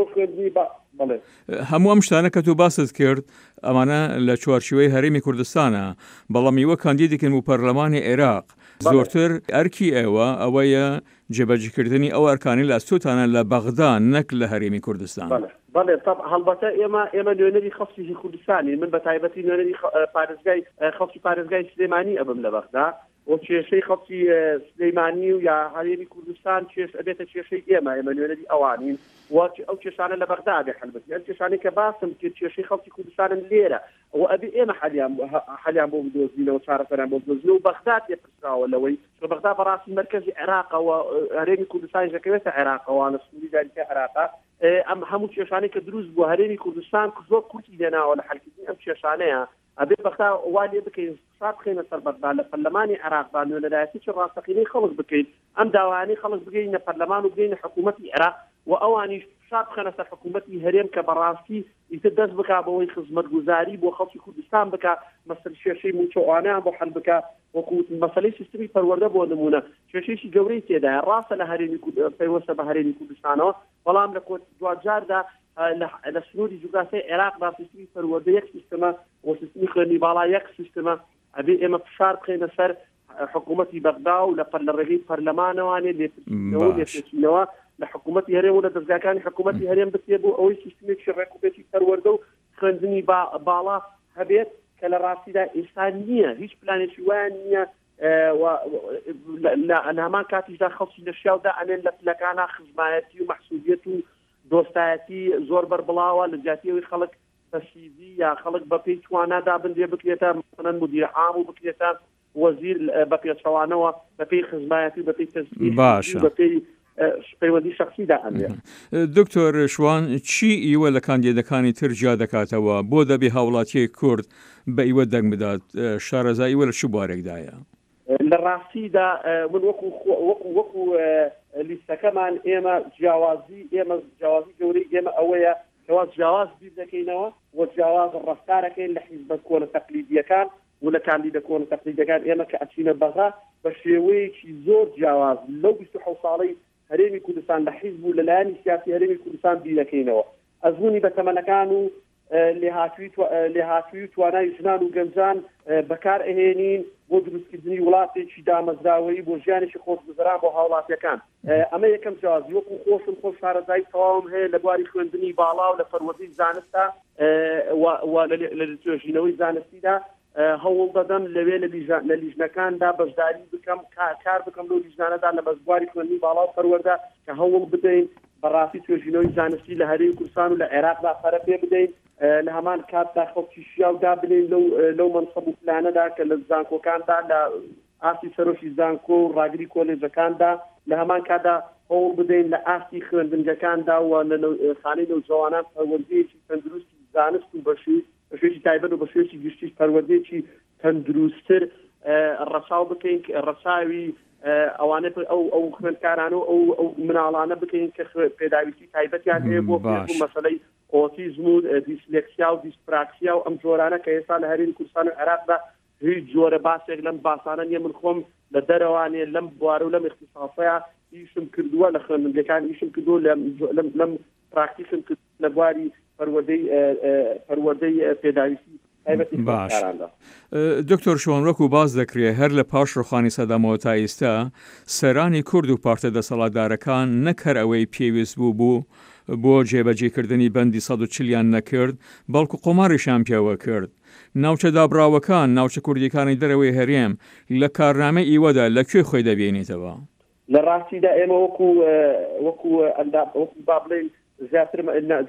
هەموو ئەم شتانە کە تۆ باست کرد ئەمانە لە چوارچوەی هەرێمی کوردستانە بەڵام هیوە کاندیدێکن و پەرلەمانی عێراق زۆرتر ئەرکی ئێوە ئەوەیە جێبەجێکردنی ئەو ئەرکانی لە ئەستۆتانە لە بەغداد نەک لە هەرێمی کوردستان. بەڵێ هەڵبەتە ئێمە نوێنەری خەڵکی کوردستانی من بە تایبەتی نوێنەری پارێزگای خەڵکی پارێزگای سلێمانی ئەبم لە بەغداد و کێشەی خەڵکی سلێمانی و یا هەرێمی کوردستان ئەبێتە کێشەی ئێمە نوێنەری ئەوانین ئەو کێشانە لە بەغداد هەڵبەتی ئەم کێشانەی کە باسم کرد کێشەی خەڵکی کوردستانن لێرە ئەو ئەبێ ئێمە حەلیان بۆ بدۆزینەوە چارەسەریان بۆ بدۆزینەوە و بەغداد پرسراوە لەوەی بەغداد بەڕاستی مەرکەزی عێراقەوە هەرێمی کوردستانی دەکەوێتە عێراقەوە لە سنووری داریکە عێراقا ئەم هەموو کێشانەی کە دروست بووە هەرێمی کوردستان زۆر کورتی لێناوە لە حەلکردنی ئەم کێشانەیە ئەبێ بەغدا وا لێ بکەین سات بخەینە سەر بەغدا لە پەرلەمانی عێراقدا نوێنەرایەتیی ڕاستەقینەی خەڵک بکەین ئەم داوانەی خەڵک بگەینە پەرلەمان و بگەینە حکوومەتی عێراق و ئەوانیش شاد بخەنە سەر حکوومەتی هەرێم کە بەڕاستی ئیتر دەست بکا بەوەی خزمەتگوزاری بۆ خەڵکی کوردستان بکا مەسەل کێشەی موچەوانیان بۆ حەل بکا وەکو مەسەلەی سیستمی پەروەردە بۆ نمونە کێشەیەکی گەورەی تێدایە ڕاستە لە هەرێمی پەیوەستە بە هەرێمی کوردستانەوە بەڵام لە دوجاردا لە سنووری جوگرافیای عێراقدا سیستمی پەروەردە یەک سیستەمە و سیستمی خوێندنی باڵا یەک سیستەمە ئەبێ ئێمە فشار بخەینە سەر حکوومەتی بەغدا و لە ڕێگەی پەرلەمانەوانێ لێپێچینەوە لە حکوومەتی هەرێم و لە دەستگاکانی حکوومەتی هەرێم بکرێ بۆ ئەوەی سیستمێکی ڕێکوپێتی پەروەردە و خوێندنی باڵا هەبێت کە لە ڕاستیدا ئێستا نییە هیچ پلانێکی وایان نییە لە هەمان کاتیشدا خەڵکی لە شیاودا ئەنێن لە پلەکانە خزمایەتی و مەحسوودیەت و دۆستایەتی زۆر بەربڵاوە لە جیاتیەوەی خەڵک بەسیزی یا خەڵک بە پێی توانادا بندێ بکرێتە مثلەن مدیر عام و بکرێتە وەزیر بە پێچەوانەوە بە پێی خزمایەتی بە پێی تەزکیر بە پێی پەیوەندی شخصیدا ئەمێ. دکتۆر شوان چی ئیوە لە کاندیدەکانی تر جیا دەکاتەوە بۆ دەبێ هاوڵاتیەی کورد بە ئیوە دەنگ بدات شارەزاییوە لە چ بوارێکدایە؟ لە ڕاستیدا من وەکو لیستەکەمان ئێمە جیاوازی گەورەی ئێمە ئەوەیە کەوا جیاواز بیر دەکەینەوە و جیاواز ڕەفتارەکەین لە حیزبە کۆنە تەقلیدیەکان و لە کاندیدە کۆنە تەقلیدیەکان ئێمە کە ئەچینە بەغا بە شێوەیەکی زۆر جیاواز لەو 27 ساڵەی هەرێمی کوردستان لە حیزب و لەلایەنی سیاسی هەرێمی کوردستان بیر دەکەینەوە ئەزموونی بە تەمەنەکان و لێهاتووی و توانای ژنان و گەنجان بەکار ئەهێنین بۆ دروستکردنی وڵاتێکی دامەزراوەیی بۆ ژیانێکی خۆشگوزەران بۆ هاوڵاتیەکان ئەمە یەکەم جیاوازی وەکو خۆشم خۆش شارەزایی تەواوم هەیە لە بواری خوێندنی باڵا و لە فەروەردەی زانستدا لە توێژینەوەی زانستیدا هەوڵ دەدەم لەوێ لە لیژنەکاندا بەشداری بکەم کار بکەم لەو لیژنانەدا لە بەشبواری خوێندنی باڵا و فەروەردە کە هەوڵ بدەین بەڕاستی توێژینەوەی زانستی لە هەرێمی کوردستان و لە عێراقدا خەرە پێ بدەین لە هەمان کاتدا خەڵکی شیاودا بنین لەو مەنسەب و پلانەدا کە لە زانکۆکاندا لە ئاستی سەرۆکی زانکۆ و ڕاگری کۆلێجەکاندا لە هەمان کاتدا هەوڵ بدەین لە ئاستی خوێندنگەکاندا و لە خانەی نەوجەوانان پەروەردەیەکی تەندروستی زانست و بەشێکی تایبەت و بەشێکی گشتیش پەروەردەیەکی تەندروستتر ڕەساو بکەین ڕەساوی ئەوانە ئەو خوێندکارانە و ئەو مناڵانە بکەین کە پێداویستی تایبەتیان هەیە بۆ مەسەلەی ئۆتیزم و دیسلێکسیا و دیسپراکسیا و ئەم جۆرانە کە ئێستا لە هەرێمی کوردستان و عێراقدا هیچ جۆرە باسێک لەم باسانە نییە. من خۆم لە دەرەوانێ لەم بوارە و لەم اختصاصەیە ئیشم کردووە لە خوێندنگەکان ئیشم کردووە لەم پراکتیسم کرد لە بواری پەروەردەی پێداویستی باش. دکتۆر شۆن وەکو باز دەکرێت هەر لە پاش ڕۆخانی سەدامەوە تا ئێستا سەرانی کورد و پارتە دەسەڵاتدارەکان نەکەر ئەوەی پێویست بوو بۆ جێبەجێکردنی بەندی 140 نەکرد بەڵکو قۆماریشان پێوە کرد. ناوچە دابراوەکان ناوچە کوردیەکانی دەرەوەی هەرێم لە کارنامە ئیوەدا لەکوێ خۆی دەبێنیتەوە؟ لە ڕاستیدا ئێمە وەکو با بڵێن زیاتر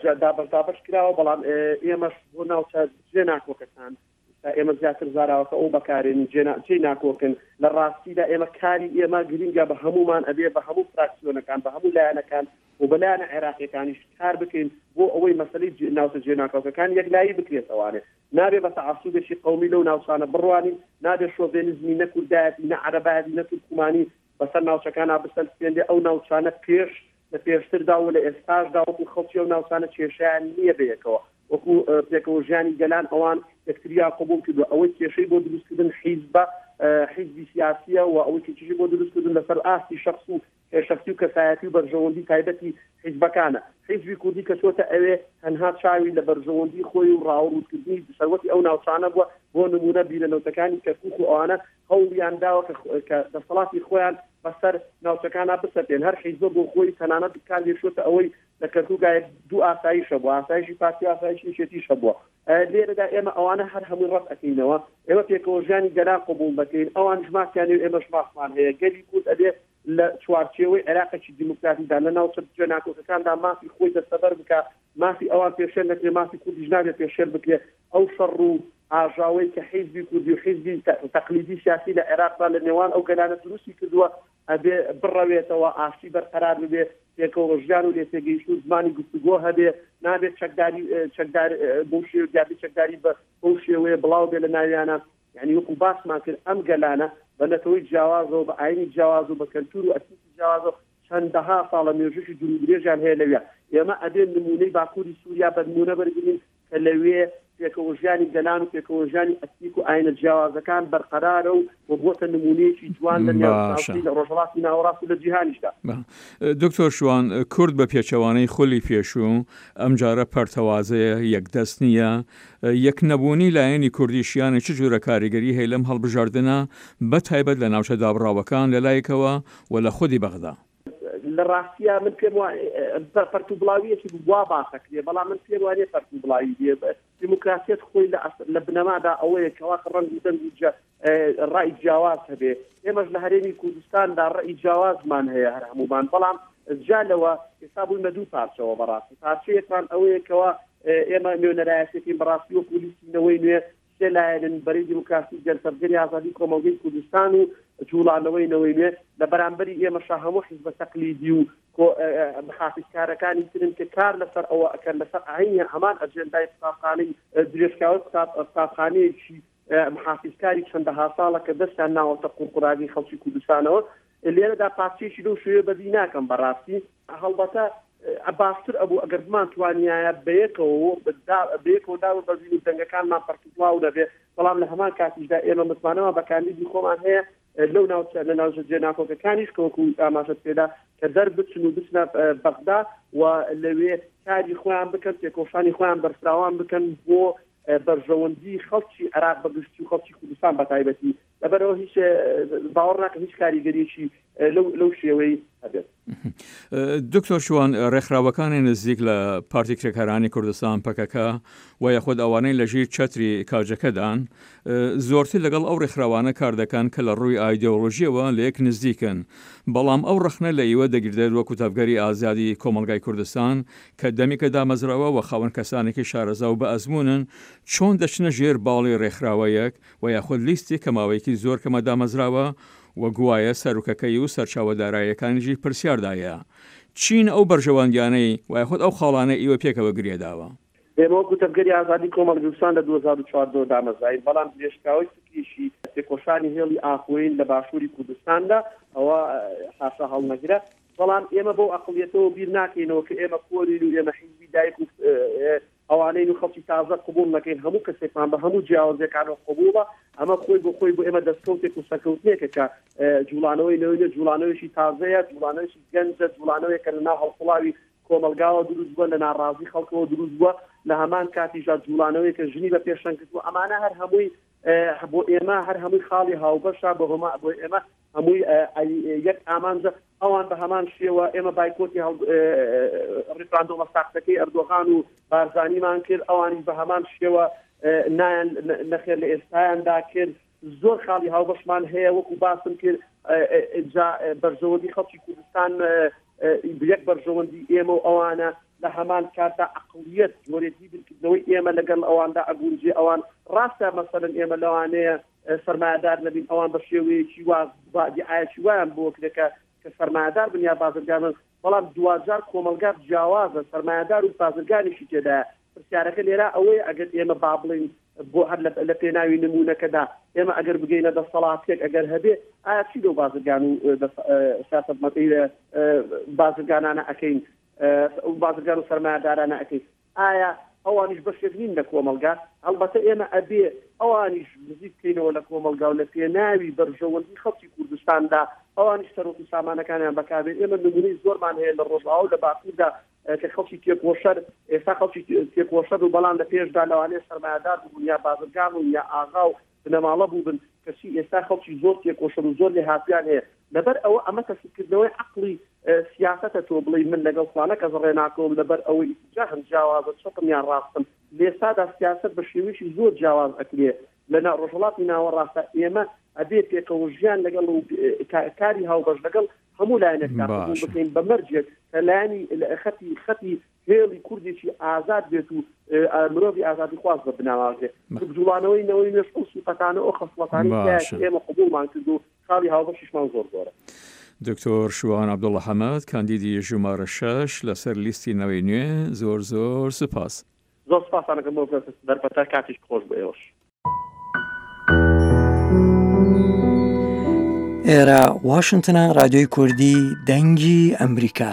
دابەش کراوە بەڵام ئێمەش بۆ ناوچە جێ ناکۆکەکان ئێمە زیاتر زاراوەکە ئەو بەکارێن جێ ناکۆکن. لە ڕاستیدا ئێمە کاری ئێمە گرینگە بە هەمومان ئەبێ بە هەموو فراکسیۆنەکان بە هەموو لایەنەکان و بەلایەنە عێراقیەکانیش کار بکەین بۆ ئەوەی مەسەلەی ناوچە جێ ناکۆکەکان یەکلایی بکرێتەوانێ. نابێ بە تەعەسوبێکی قەومی لەو ناوچانە بڕوانین، نابێ شۆڤێنیزمی نە کوردایەتی نە عەرەبایەتی نە تورکمانی بەسەر ناوچەکانە بسەلسپێندێ. ئەو ناوچانە لە پێشتردا و لە ئێستاشدا وەکو خەڵکی ئەو ناوچانە کێشیان نییە بەیەکەوە وەکو پێکەوە ژیانی گەلان ئەوان یەکتریا قبول کردو ئەوەی کێشەی بۆ دروستکردن حیزبە حیزبی سیاسیە و ئەوەی کێشەی بۆ دروستکردن لەسەر ئاستی شخص و شخصی و کەسایەتی و بەرژەوەندی تایبەتی حیزبەکانە. حیزبی کوردی کە چۆتە ئەوێ تەنها چاوی لە بەرژەوەندی خۆی و ڕاوڕوودکردنی سەروەتی ئەو ناوچانە بووە بۆ نمونە بیرەنەوتەکانی کەرکووک و ئەوانە هەوڵیان داوە کە دەسەڵاتی خۆیان بەسەر ناوچەکانە بسەپێن. هەر حیزبە بۆ خۆی تەنانەت بکار لێشۆتە ئەوەی لە کەرکووکایە دوو ئاساییشە بووە، ئاسایشی پارتی ئاسایشی شێتیشە بووە. لێرەدا ئێمە ئەوانە هەر هەمووی ڕەت ئەکەینەوە. ئێمە پێکەوە ژیانی گەلان قبول دەکەین، ئەوان ژماکیان ئێمە ژماکمان هەیە. گەلی کورد ئەبێ لە چوارچێوەی عێراقێکی دیموکراتیدا لە ناوچە جێ ناکۆکەکاندا مافی خۆی دەستەبەر بکە، مافی ئەوان پێشێل نەکرێ، مافی کوردیش نابێت پێشێل بکرێ. ئەو شەڕ و ئاژاوەی کە حیزبی کوردی و حیزبی تەقلیدی سیاسی لە عێراقدا لە نێوان ئەو گەلانە دروستی کردووە ئەبێ بڕەوێتەوە، ئاشتی بەرقەرار ببێ، پێکەوە ژیان و لێتێگەیشت و زمانی گفتوگۆ هەبێ، نابێت چەکداری بۆ چەکداری بەو شێوەیە بڵاو بێ لە ناویانە. یعنی وەکو باسمان کرد ئەم گەلانە بە نەتەوەی جیاوازەوە بە ئاینی جیاواز و بە کەلتور و ئەرکیسی جیاوازەوە چەندەها ساڵە مێژووی دوورودرێژیان هەیە لەوێ. ئێمە ئەبێ نمونەی باکووری سووریا بە نمونە بەرگرین کە لەوێ پێکەوە ژیانی گەلان و پێکەوە ژیانی ئەتیک و ئاینە جیاوازەکان بەرقەرارە و بۆتە نمونەیەکی جوان لە ڕۆژهەڵاتی ناوەڕاست و لە جیهانیشدا. دکتۆر شوان کورد بە پێچەوانەی خۆلی پێشوو ئەم جارە پەرتەوازەیە یەکدەست نییە، یەک نەبوونی لایەنی کوردیشیانە چ جۆرە کاریگەری هەیە لەم هەڵبژاردنە بە تایبەت لە ناوچە دابڕاوەکان لەلایەکەوە و لە خودی بەغدا؟ لە ڕاستیە من پێم پەرتوبڵاویەکی وا باسەکرێ، بەڵام من پێم وانێ پەرتوبڵاوی دێ. دیموکراسیەت خۆی لە بنەمادا ئەوەیە کەوا ڕەنگی دەنگی ڕای جیاواز هەبێ. ئێمەش لە هەرێمی کوردستاندا ڕای جیاوازمان هەیە هەر هەمومان، بەڵام جالەوە ئێستا بوومە دوو پارچەوە بەڕاستی. پارچەیەکمان ئەوەیە کەوا ئێمە نوێنەرایەتێکی بەڕاستی وەکو لیستینەوەی نوێ سێ لایەنن بەرەی دیموکراسی جەلسەرگەری ئازادی کۆمەڵگەی کوردستان و جوڵانەوەی نەوەی نوێ لە بەرامبەری ئێمەشا هەموو حیزبە تەقلیدی و محافظکارەکانی ترن کە کار لەسەر ئەوە ئەکەن لەسەر ئاینی هەمان ئەجێندای قوتابخانەی درێژکاوە قوتابخانەیەکی محافظکاری چەندەها ساڵە کە دەستیان ناوەتە قوڕقڕاوی خەڵکی کوردستانەوە. لێرەدا پارچێکی لەو شوێ بەدی ناکەم بەڕاستی. هەڵبەتە باشتر ئەبوو ئەگەر زمان توانایە بەیەکەوە داوە بەزین و دەنگەکانمان پەرتوبڵاو دەبێ، بەڵام لە هەمان کاتیشدا ئێمە متمانەوە بەکاندیدی خۆمان هەیە لەو ناوچە لە ناوچە جێ ناکۆکەکانیش کە وەکو ئاماژەت پێدا کە دەربچن و بچنە بەغدا و لەوێ کاری خۆیان بکەن، پێکۆشانی خۆیان بەرفراوان بکەن بۆ بەرژەوەندی خەڵکی عێراق بەگشتی و خەڵکی کوردستان بە تایبەتی. لەبەرەوە هیچ باوەڕ ناکەم هیچ کاریگەریەکی لەو شێوەی هەبێت. دکتۆر شوان ڕێکخراوەکانی نزیک لە پارتی کرێکارانی کوردستان پەکەکە و یاخود ئەوانەی لە ژیر چەتری کاجەکەدان زۆرتر لەگەڵ ئەو ڕێکخراوانە کار دەکەن کە لە ڕووی ئایدۆلۆژیەوە لە یەک نزیکن، بەڵام ئەو ڕخنە لە ئێوە دەگیردێت وەکو تەفگەری ئازادی کۆمەلگای کوردستان کە دەمیکە دامەزراوە و خاوەن کەسانێکی شارەزا و بە ئەزمونن چۆن دەچنە ژێر باڵی ڕێکخراوەیەک و یاخود لیستی کەماوەیەکی زۆر کەمە دامەزراوە و گوایە سەرۆکەکەی و سەرچاوەدارایەکانیشی پرسیاردایە. چین ئەو بەرژەوەندیانەی و یاخود ئەو خاڵانە ئێوە پێکەوە گرێداوە؟ ئێمە وەکو تەفگەری ئازادی کۆمەڵگەی کوردستان لە 2014 دامەزراین، بەڵام درێژکاوی فکریشی پێکۆشانی هێڵی ئاخوین لە باشووری کوردستاندا ئەوە حاشا هەڵنەگرە بەڵام ئێمە بۆ ئەقڵیەتەوە بیر ناکەینەوە کە ئێمە کۆرین و ئێمە حیزبی دایک و ئەوانەی و خەڵکی تازە قبول نەکەین هەموو کەسێکمان بە هەموو جیاوازەکانەوە قبوڵە ئەمە خۆی بۆ خۆی بۆ ئێمە دەستکەوتێک و سەرکەوتنێکە کە جوڵانەوەی نەوەیە جوڵانەوەیشی تازەیە جوڵانەوەیشی گەنجە جوڵانەوەی کە لەناو هەڵقڵاوی کۆمەلگاوە دروست بووە لە ناڕازی خەڵکەوە دروست بووە لە هەمان کاتیژا جوڵانەوەی کە ژنی بە پێشەنگ کردووە ئەمانە هەر هەمووی بۆ ئێمە هەر هەمووی خاڵی هاوبەشە بۆ ئێمە هەمووی یەک ئامانجە ئەوان بە هەمان شێوە ئێمە بایکۆتی ڕیفراندۆمە ساختەکەی ئەردۆغان و بارزانیمان کرد ئەوانی بە هەمان شێوە نایان نەخێر لە ئێستایاندا کرد زۆر خاڵی هاوبەشمان هەیە وەکو باسم کرد بەرژەوەندی خەڵکی کوردستان یەک بەرژەوەندی ئێمە و ئەوانە لە هەمان کاتدا عقلیەت جۆرێتی بکردنەوەی ئێمە لەگەڵ ئەواندا ئەگونجێ ئەوان ڕاستە مەسەلەن ئێمە لەوانەیە سەرمایهدار نەبین ئەوان بە شێوەیەکی دیعایەکی وایان بۆ کرێکە کە سەرمایهدار بن یا بازرگانن بەڵام دوجار کۆمەلگار جیاوازە سەرمایهدار و بازرگانیشی تێدایە پرسیارەکە لێرە ئەوەیە ئەگەر ئێمە با بڵین بۆ هەر لە پێناوی نمونونەکەدا ئێمە ئەگەر بگەینە دەسەڵاتێک ئەگەر هەبێ ئایا چی دۆ بازرگان و سیاسەتمەکەی بازرگانانە ئەەکەین بازرگان و سەرمایهدارانە ئەەکەین ئایا ئەوانیش بەشێک نین لە کۆمەلگا هەڵبەتە ئێمە ئەبێ ئەوانیش نزیک بکەینەوە لە کۆمەلگا و لە پێناوی بەرژەوەندی خەڵکی کوردستاندا ئەوانیش سەرۆکی سامانەکانیان بەکاربێت ئێمە نمونەی زۆرمان هەیە لە ڕۆژئاو لە باکووردا کە خەڵکی تێکۆشەر ئێستا خەڵکی تێکۆشەر و بەڵام لە پێشدا لەوانەیە سەرمایهدار بوون یا بازرگان و یا ئاغا و بنەماڵە بووبن کەسی ئێستا خەڵکی زۆر تێکۆشەر و زۆر لێ هاتیان هەیە لەبەر ئەوە ئەمە تەسیکردنەوەی عقلی سیاسەتە تۆ بڵێ من لەگەڵ فلانە کەس ڕێناکەوم لەبەر ئەوەی جاهن جیاوازە چەقمیان ڕاستن لێسادا سیاسەت بە شێوەیەکی زۆر جیاواز ئەکرێ لە ڕۆژهەڵاتی ناوەڕاستە ئێمە ئەبێت پێکەوە ژیان لەگەڵ کاری هاوبەش لەگەڵ هەموو لایەنێک بکەین بە مەرجێک کە لایەنی خەتی هێڵی کوردێکی ئازاد بێت و مرۆڤی ئازادی خواست بە بناوازێ جوڵانەوەی نەوەی نوێش و سوپەتانە ئەو خەسڵەتانی ئێمە قبوڵمان کرد و خاڵی هاوبەشیشمان زۆر زۆرە. دکتۆر شوان عەبدوڵڵا حەمەد کاندیدی ژمارە 6 لەسەر لیستی نەوەی نوێ زۆر زۆر سوپاس. زۆر سپاسانەکەم بۆ دەربەتە کاتیش خۆش بۆ ئێوەش. ئێرە واشنتنە ڕادیۆی کوردی دەنگی ئەمریکا.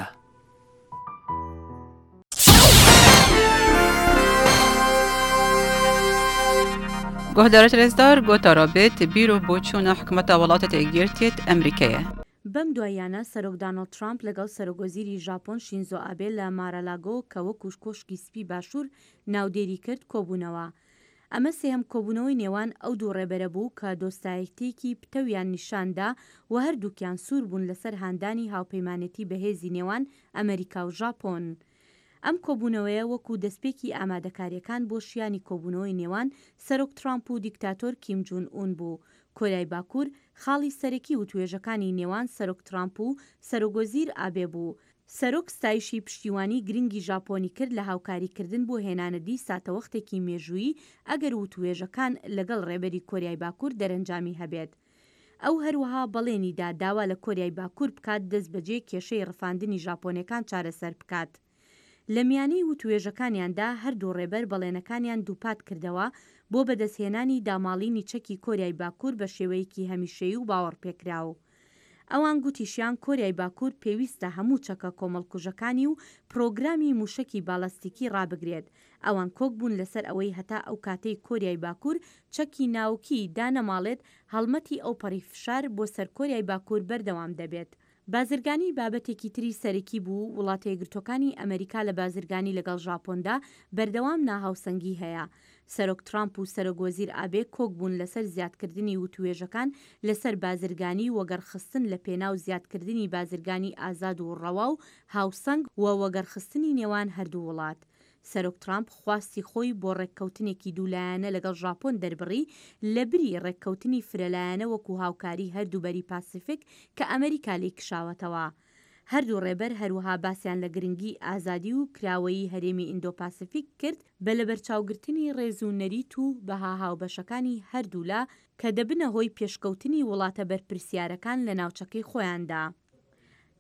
گهدارت رزدار گوتا رابط بیرو بۆچوونە حکومەتە وڵاتە تێگیرتێت ئەمریکایە. بەم دوایانە سەرۆک داناڵد ترامپ لەگەڵ سەرۆگۆزیری ژاپۆن شینزۆ ئابێ لە مارالاگۆ کە وەکو کۆشکی سپی باشوور ناودێری کرد کۆبوونەوە. ئەمە سێهەم کۆبوونەوەی نێوان ئەو دوو ڕێبەرە بوو کە دۆستایەتێکی پتەویان نیشاندا و هەردووکیان سوور بوون لەسەر هاندانی هاوپەیمانەتی بەهێزی نێوان ئەمریکا و ژاپۆن. ئەم کۆبوونەوەیە وەکو دەستپێکی ئامادەکاریەکان بۆ شیانی کۆبوونەوەی نێوان سەرۆک ترامپ و دیکتاتۆر کیم جون ئون بوو. کۆریای باکوور خاڵی سەرەکی و توێژەکانی نێوان سەرۆک ترامپ و سەرۆگۆزیر ئابێ بوو. سەرۆک ستایشی پشتیوانی گرنگی ژاپۆنی کرد لە هاوکاریکردن بۆ هێنانەدی ساتەوەختێکی مێژووی ئەگەر و توێژەکان لەگەڵ ڕێبەری کۆریای باکوور دەرەنجامی هەبێت. ئەو هەروەها بەڵێنیدا داوا لە کۆریای باکوور بکات دەست بەجێ کێشەی ڕفاندنی ژاپۆنەکان چارەسەر بکات. لە میانەی و توێژەکانیاندا هەردوو ڕێبەر بەڵێنەکانیان دووپات کردەوە بۆ بەدەستهێنانی داماڵینی چەکی کۆریای باکوور بە شێوەیەکی هەمیشەیی و باوەڕپێکراو. ئەوان گوتیشیان کۆریای باکوور پێویستە هەموو چەکە کۆمەڵکوژەکانی و پرۆگرامی موشکی باڵاستیکی ڕابگرێت. ئەوان کۆک بوون لەسەر ئەوەی هەتا ئەو کاتەی کۆریای باکوور چەکی ناوکی دانەماڵێت هەڵمەتی ئەو پەڕی فشار بۆ سەر کۆریای باکوور بەردەوام دەبێت. بازرگانی بابەتێکی تری سەرەکی بوو وڵاتە یەکگرتوەکانی ئەمریکا لە بازرگانی لەگەڵ ژاپۆندا بەردەوام ناهاوسەنگی هەیە. سەرۆک ترامپ و سەرۆگۆزیر ئابێ کۆک بوون لەسەر زیادکردنی وتوێژەکان لەسەر بازرگانی وەگەرخستن لە پێناو زیادکردنی بازرگانی ئازاد و ڕەوا و هاوسەنگ و وەگەرخستنی نێوان هەردوو وڵات. سەرۆک ترامپ خواستی خۆی بۆ ڕێککەوتنێکی دوولایەنە لەگەڵ ژاپۆن دەربڕی لە بری ڕێککەوتنی فرەلایەنە وەکو هاوکاری هەردووبەری پاسیفیک کە ئەمریکا لێی کشاوەتەوە. هەردوو ڕێبەر هەروەها باسییان لە گرنگی ئازادی و کراوەیی هەرێمی ئیندۆپاسیفیک کرد بە لەبەرچاوگرتنی ڕێز و نەریت و بەها هاوبەشەکانی هەردوولا کە دەبنە هۆی پێشکەوتنی وڵاتە بەرپرسیارەکان لە ناوچەکەی خۆیاندا.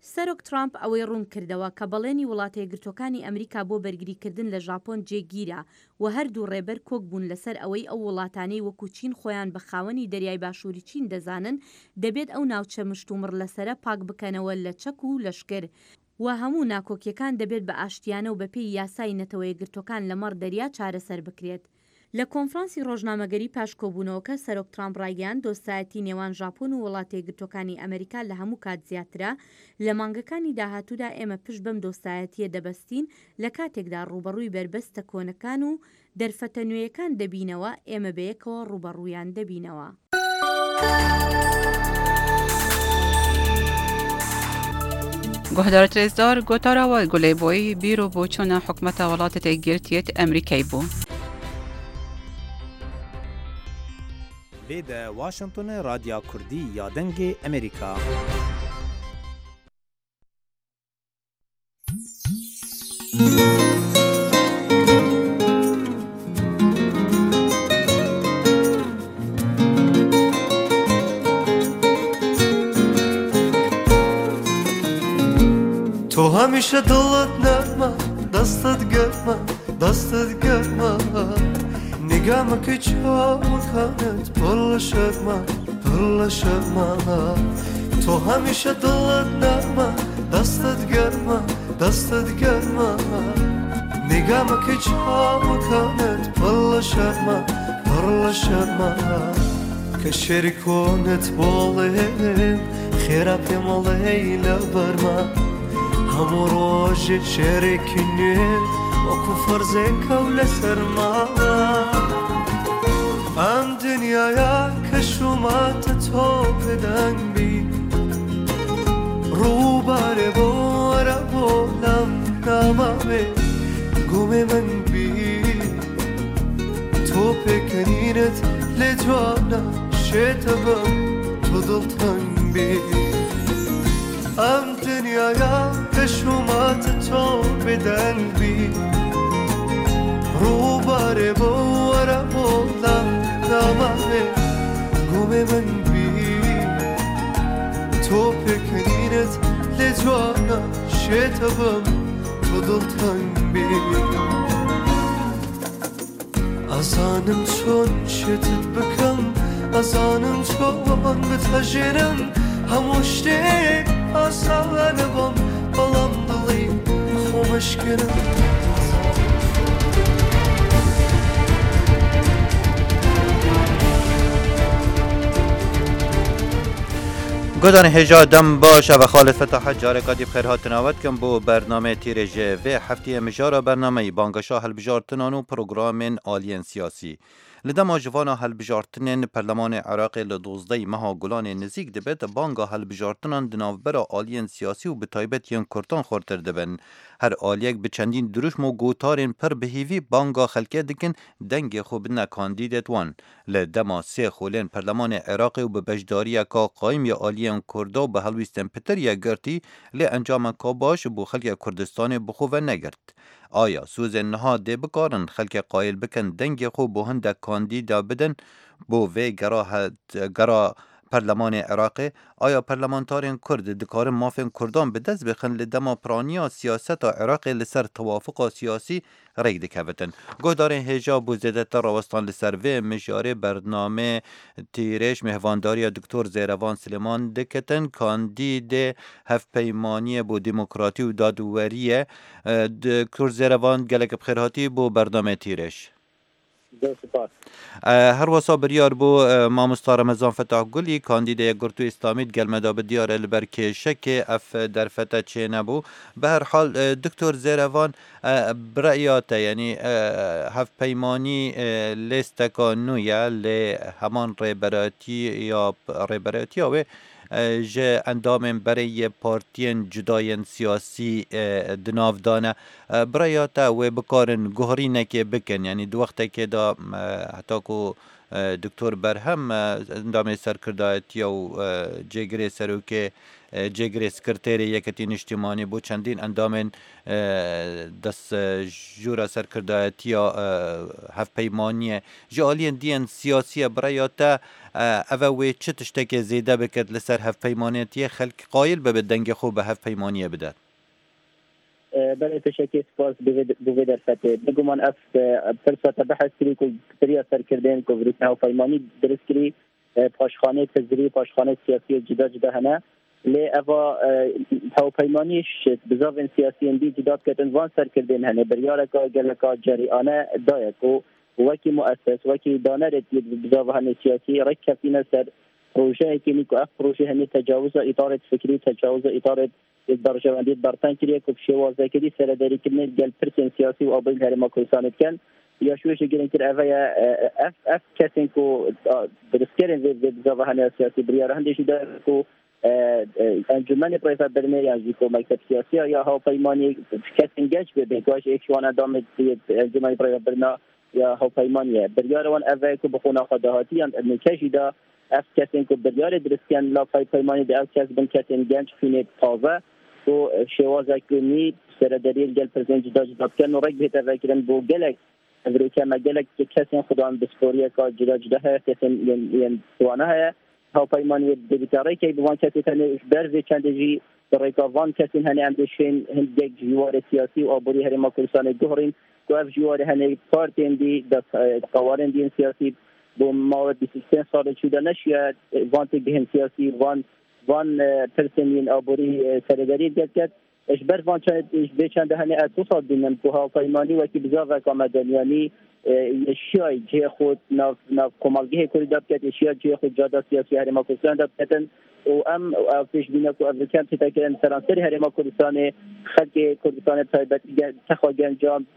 سەرۆک ترامپ ئەوەی ڕوون کردەوە کە بەڵێنی وڵاتە یەکگرتوەکانی ئەمریکا بۆ بەرگریکردن لە ژاپۆن جێگیرە و هەردوو ڕێبەر کۆک بوون لەسەر ئەوەی ئەو وڵاتانەی وەکو چین خۆیان بە خاوەنی دەریای باشووری چین دەزانن دەبێت ئەو ناوچە مشتومڕ لەسرە پاک بکەنەوە لە چەک و لەشکر و هەموو ناکۆکیەکان دەبێت بە ئاشتیانە و بەپێی یاسای نەتەوە یەکگرتوەکان لەمەڕ دەریا چارەسەر بکرێت. لە کۆنفرانسی ڕۆژنامەگەری پاشکۆبوونەوەکە سەرۆک ترامپ ڕایگەیاند دۆستایەتی نێوان ژاپۆن و وڵاتە یەکگرتوەکانی ئەمریکا لە هەموو کات زیاترە. لە مانگەکانی داهاتوودا ئێمە پشت بەم دۆستایەتیە دەبەستین لە کاتێکدا ڕوبەڕووی بربەستە کۆنەکان و دەرفەتە نوێیەکان دەبینەوە ئێمە بەیەکەوە ڕوبەڕوویان دەبینەوە. گۆهدارە رێزدار گۆتاراوە گولێبۆی بیرۆ بۆ چۆنە حکومەتە وڵاتە تێگرتێت ئەمریکای بوو. بێدە واشنگتن رادیا کوردی یا دەنگی ئەمریکا. تو همیشه دلت نرمه دستت گرمه نگام که چاکانت پر شرمه تو همیشه دلت نرمه دستت گرمه نگام که چاکانت پر شرمه که شریکونت بالیم خیره پیمالی لبرمه همو روز شریکنی وەکو فەرزێکە و لەسەرما ئەم دنیاە کە شوماتە تۆ بەدەنگ بی ڕووبارێ بۆ وەرە بۆ لەم نامامێ گومێ من بی تۆ پێکەنینت لێ جوانە شێتە بەم تۆ دڵتەنگ بی ئەم دنیاە کە شوماتە تۆ بەدەنگ بی ڕووبارێ بۆ وەرە بۆڵام نامامێ گومێ من بی تۆ پێکەنینت لێ جوانە شێتە بەم تۆ دڵتەنگ بی ئەزانم چۆن شێتت بکەم ئەزانم چۆن بتهەژێنم هەموو شتێک ئاسانە بۆم بەڵام دڵی خۆمەشکێنم گودان هجا دم باش و خالد فتح جارکاتی بخیر هاتناوت کم بو برنامه تیرجه و هفته مجارا برنامه بانگشا هلبجارتنان و پروگرام آلین سیاسی لدما جوانا هلبجارتنین پرلمان عراق لدوزده مها گلان نزیک دبت بانگا هلبجارتنان دناوبرا آلین سیاسی و بتایبت ین کرتان خورتر دبن هر آلیک به چندین دروش مو گوتارین پر بهیوی بانگا خلکه دکن دنگ خوب نه کاندیدت وان لدما سه خولین پرلمان عراق و به بجداری کا قایم یا آلین کردا به هلویستن پتر یا گرتی لی انجام کا باش بو خلک کردستان بخو و نگرت آیا سوز نها ده بکارن خلک قایل بکن دنگ خوب بو هنده کاندیدا بدن بو وی گرا پرلمان عراق آیا پرلمانتارین کرد دکار مافین کردان به دست بخن لدما پرانیا سیاست عراق لسر توافق سیاسی ریگ دکوتن گودارین هجا بوزده تا راوستان لسر و مجاره برنامه تیرش مهوانداری دکتر زیروان سلیمان دکتن کاندید هف پیمانی بو دموکراتی و دادوریه دکتر زیروان گلک بخیرهاتی بو برنامه تیرش هر واسا بریار بو مامستا رمضان فتح گلی کاندیده گرتو اسلامیت گلمدا به دیار البرکه شک اف در فتح چه نبو به هر حال دکتر زیروان برایات یعنی هف پیمانی لیستکا نویا لی همان ریبراتی یا و جه اندام برای پارتین جداین سیاسی دناف دانه برایاتا و بکارن گهرینه که بکن یعنی دو وقته که دا حتی که دکتۆر بەرهەم ئەندامێ سەرکردایەتی و جێگرێ سەرۆکێ جێگرێ سکرتێری یەکەتی نیشتیمانی بۆ چەندین ئەندامێن دەست ژوورە سەرکردایەتیە هەفپەیمانیە ji aliyên diyên siyasiye biraya te ev wê çi tiştekê zêde biket li ser hevpeymaniyetiye xelk qayil be bi dengê xwe bi hevpeymaniye bide. بله تشکر سپاس بوی در فته بگمان اف فرصت بحث کری که تریا سر کردن که وریت هوپیمانی درست کری پاشخانه تزری پاشخانه سیاسی جدا جدا هنه لی اوا هوپیمانیش بزاوین سیاسی اندی جدا کردن وان سر کردن هنه بریارکا گلکا جریانه دایک و وکی مؤسس وکی دانه رتید بزاو هنه سیاسی رکفین سر پروژه که نیکو اف پروژه هنه تجاوز اطارت فکری تجاوز اطارت درجه بندی برتن کریه که شوازه کردی سرداری کردن گل پرسن سیاسی و آبیل هرما کویسانت کن یا شویش گرین کر اوه اف کسین کو درسکرین و بزاوه هنه سیاسی بریاره هندشی داره که انجمن پرایفت برمه یعنی که مکتب سیاسی یا هاوپیمانی کسین گچ ببین که اش اکشوان دامت انجمن پرایفت برمه یا هاوپیمانیه بریاره وان اوه که بخونه خداهاتی نکشی دا اف کسین که بریاره درسکن لافای پیمانی دا اف کس بن کسین گنج فینه تازه و شوازه کنی سرداری گل پرزنج جدا جدا کن و رگ بهتر فکرن بو گلک امریکا ما گلک کسین خودان بسپوریه که جدا جدا های کسین ین توانه های هاوپیمانی دیتاری که بوان کسی تنه برز چندجی درایکا وان کسین هنه اندشین هندگ جوار سیاسی و آبوری هرما کردستان گهرین که اف جوار هنه پارتین دی قوارن دی سیاسی بو مواد 23 سال شده نشید وان تگهن سیاسی وان پرسنین آبوری سرداری گرد اش بر وان چند اش بچند هنه اتوصل بینن که هاوپیمانی وکی بزاف کامدانیانی اشیای جه خود ناف کمالگه کردی داد کرد اشیای جه خود جادا سیاسی هرما کردستان داد کردن و ام پیش بینه که امریکا تکرن سرانسری هرما کردستان خلق کردستان تایبتی تخواگن جام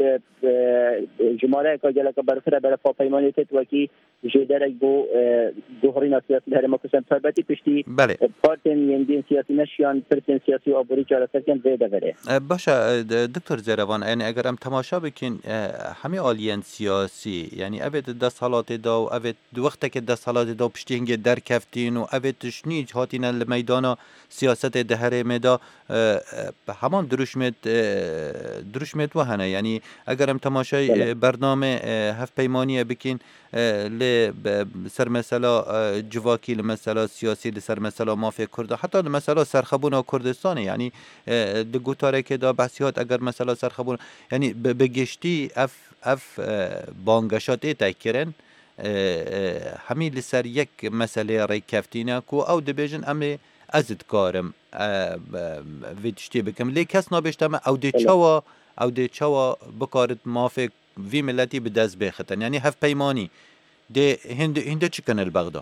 جماره که جلک برفره برای هاوپیمانی تت وکی جدرک بو دوهرین سیاسی هرما کردستان تایبتی پشتی پارتن یندین سیاسی نشیان پرسن سیاسی و آبوری چاره سرکن ویده بره. باشه دکتر زیروان یعنی اگر ام تماشا بکن همه آلیان سیاسی یعنی اوید دست حالات دا و اوید دو وقت که دست حالات دا پشتی هنگه در کفتین و اوید تشنیج هاتین المیدان سیاست دهره مدا همان دروشمت وهنه یعنی اگر ام تماشای برنامه هفت پیمانی بکن ل سر مثلا جواکی لمثلا سیاسی لسر مثلا مافیا کرده حتی مثلا سرخبون کردستان یعنی دگوتاره که دا بحثیات اگر مثلا سرخبون یعنی بگشتی اف بانگشات تکرن همی لسر یک مسئله ری کفتینه کو او دبیجن امی ازد کارم ویدشتی بکم لی کس نابشتم او دی چوا بکارت مافک وی ملتی به دست بخطن یعنی هفت پیمانی ده هنده چکن البغدا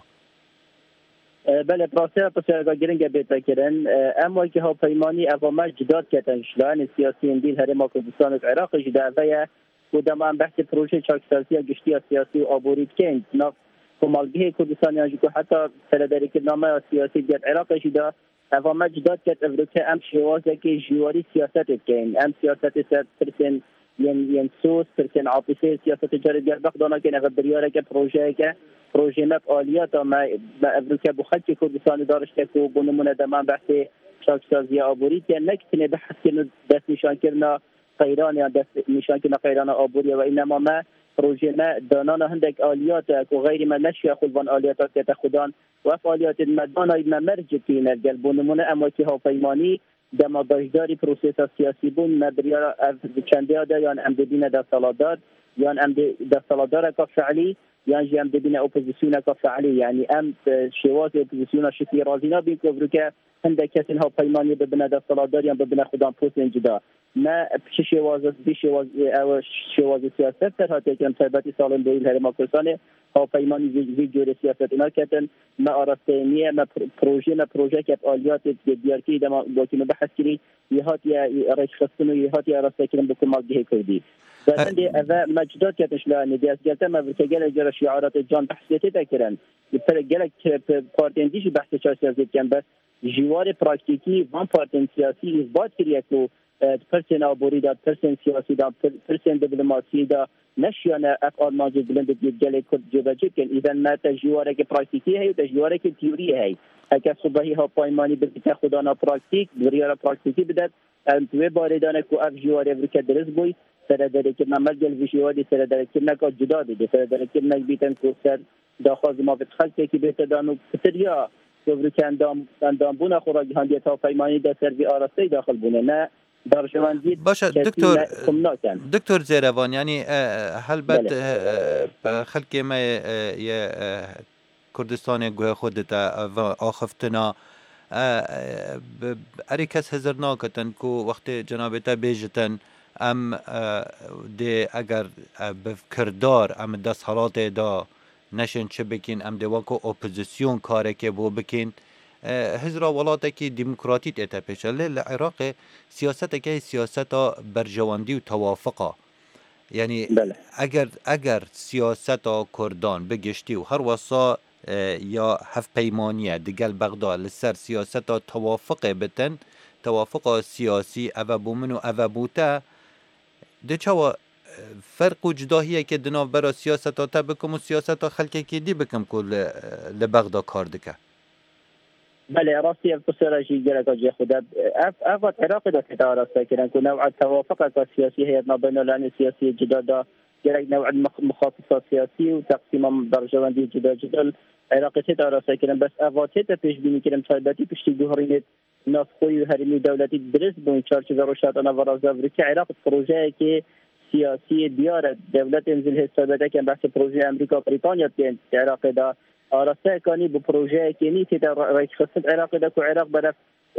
بله پراسه پسیارگاه گرنگ بیتا کرن اما که ها پیمانی اقامت جداد کتن شلان سیاسی اندیل هرما کردستان عراق جدا ویا بودم هم بحث پروژه چاکسازی گشتی سیاسی و آبوریت کند ناف کمالگه کردستان یعنی که حتی سرداری کردنامه سیاسی دیت عراق جدا اقامت جداد کت افروکه ام شوازه که جواری سیاست کن ام سیاست سر پرسن ین سوس پرسن عاطفه سیاست جاری دیگر بخدانا که نقد بریاره که پروژه مک آلیات ما افروکه بخلق کردستان دارشته که بنمونه دمان بحث چاکسازی آبوریت که نکتنه بحث کنه دست نشان کرنا قیران یا دست نشان کنه قیران آبوری و اینما ما پروژه ما دانانا هندک آلیات که غیر ما نشیا خودوان آلیات که خودان و اف آلیات مدانا ما مرج کنه گل بنمونه اما که هاوپیمانی دما داشداری پروسس سیاسی بون مبریار چنده آده یا ام ببینه در سالادار یا ام در سالادار که فعلی یا ام ببینه اپوزیسیون که فعلی یعنی ام شواز اپوزیسیون شکلی رازینا بین که هنده کسی ها پیمانی ببینه در سالادار یا ببینه خودم پوست انجدا ما شواز سیاست تر هاتی که امتباتی سالن دویل هرما کردستانه ها پیمانی وی جور سیاست اینا کتن ما آراستینیه ما پروژه که آلیات دیارکی دما باکی مبحث کری یهات یا ریش خستن و یهات یا آراسته کرن بکن مالگه کردی فهندی اوه مجداد کتنش لعنی دیاز گلتا ما برکه گل جرا شعارات جان بحثیتی تکرن گلک پارتین دیشی بحث چار سیاست کن بس جوار پراکتیکی وان پارتین سیاسی اثبات کریه که پرسن آبوری دا پرسن سیاسی دا پرسن دیپلماسی دا نشیانه اف آلمانجی بلند دیگه کرد جبجه کن ایدن ما تجواره که پراکتیکی هی و تجواره که تیوری هی اگر صبحی ها پایمانی بده خودانا پراکتیک بریارا پراکتیکی بدد توی باردانه که اف جواره ورکه درست بوی سرداره که ممجل ویشیوادی سرداره که نکا جدا بده سرداره که نک بیتن که سر داخواز ما بتخلقه که بیت دانو کتریا ورکه اندام بونه خوراگی هندیت ها پایمانی دا سروی آراسته داخل بونه نه باشه دکتر زیروان یعنی هلبت خلق ما کردستان گوه خودتا و آخفتنا اری کس هزر ناکتن که وقت جنابتا بیجتن ام ده اگر بفکردار ام دست حالات دا نشن چه بکین ام ده واکو اپوزیسیون کاره که بو بکین هزرا ولاتکی دموکراتیت اتا پیشه لعراق سیاست که سیاست برجواندی و توافقه یعنی اگر سیاست کردان بگشتی و هر وصا یا هف پیمانیه دگل بغداد لسر سیاست توافقه بتن توافق سیاسی او بومن و او بوته ده چوا فرق و جداهیه که دناف برا سیاست تا بکم و سیاست خلقه که دی بکم که لبغداد کار دکه بله راستی افسر جی جرا جی خدا افات عراق دا تدارسته کردن که نوع توافق سیاسی هیئت بین الملل سیاسی جدا جرا نوع مخاطصات سیاسی و تقسیم برجواندی جدا عراق تدارسته کردن بس افات پیش بینی کردن تایباتی پشتی گوهرینت ناس خوی و هرمی دولتی درس بون چارچوب روشات انا وراز افریقا عراق پروژه که سیاسی دیار دولت انزل حسابته که بحث پروژه امریکا بریتانیا که عراق دا آراسته کانی با پروژه که نیتی در رای خصوص عراق دا که عراق برای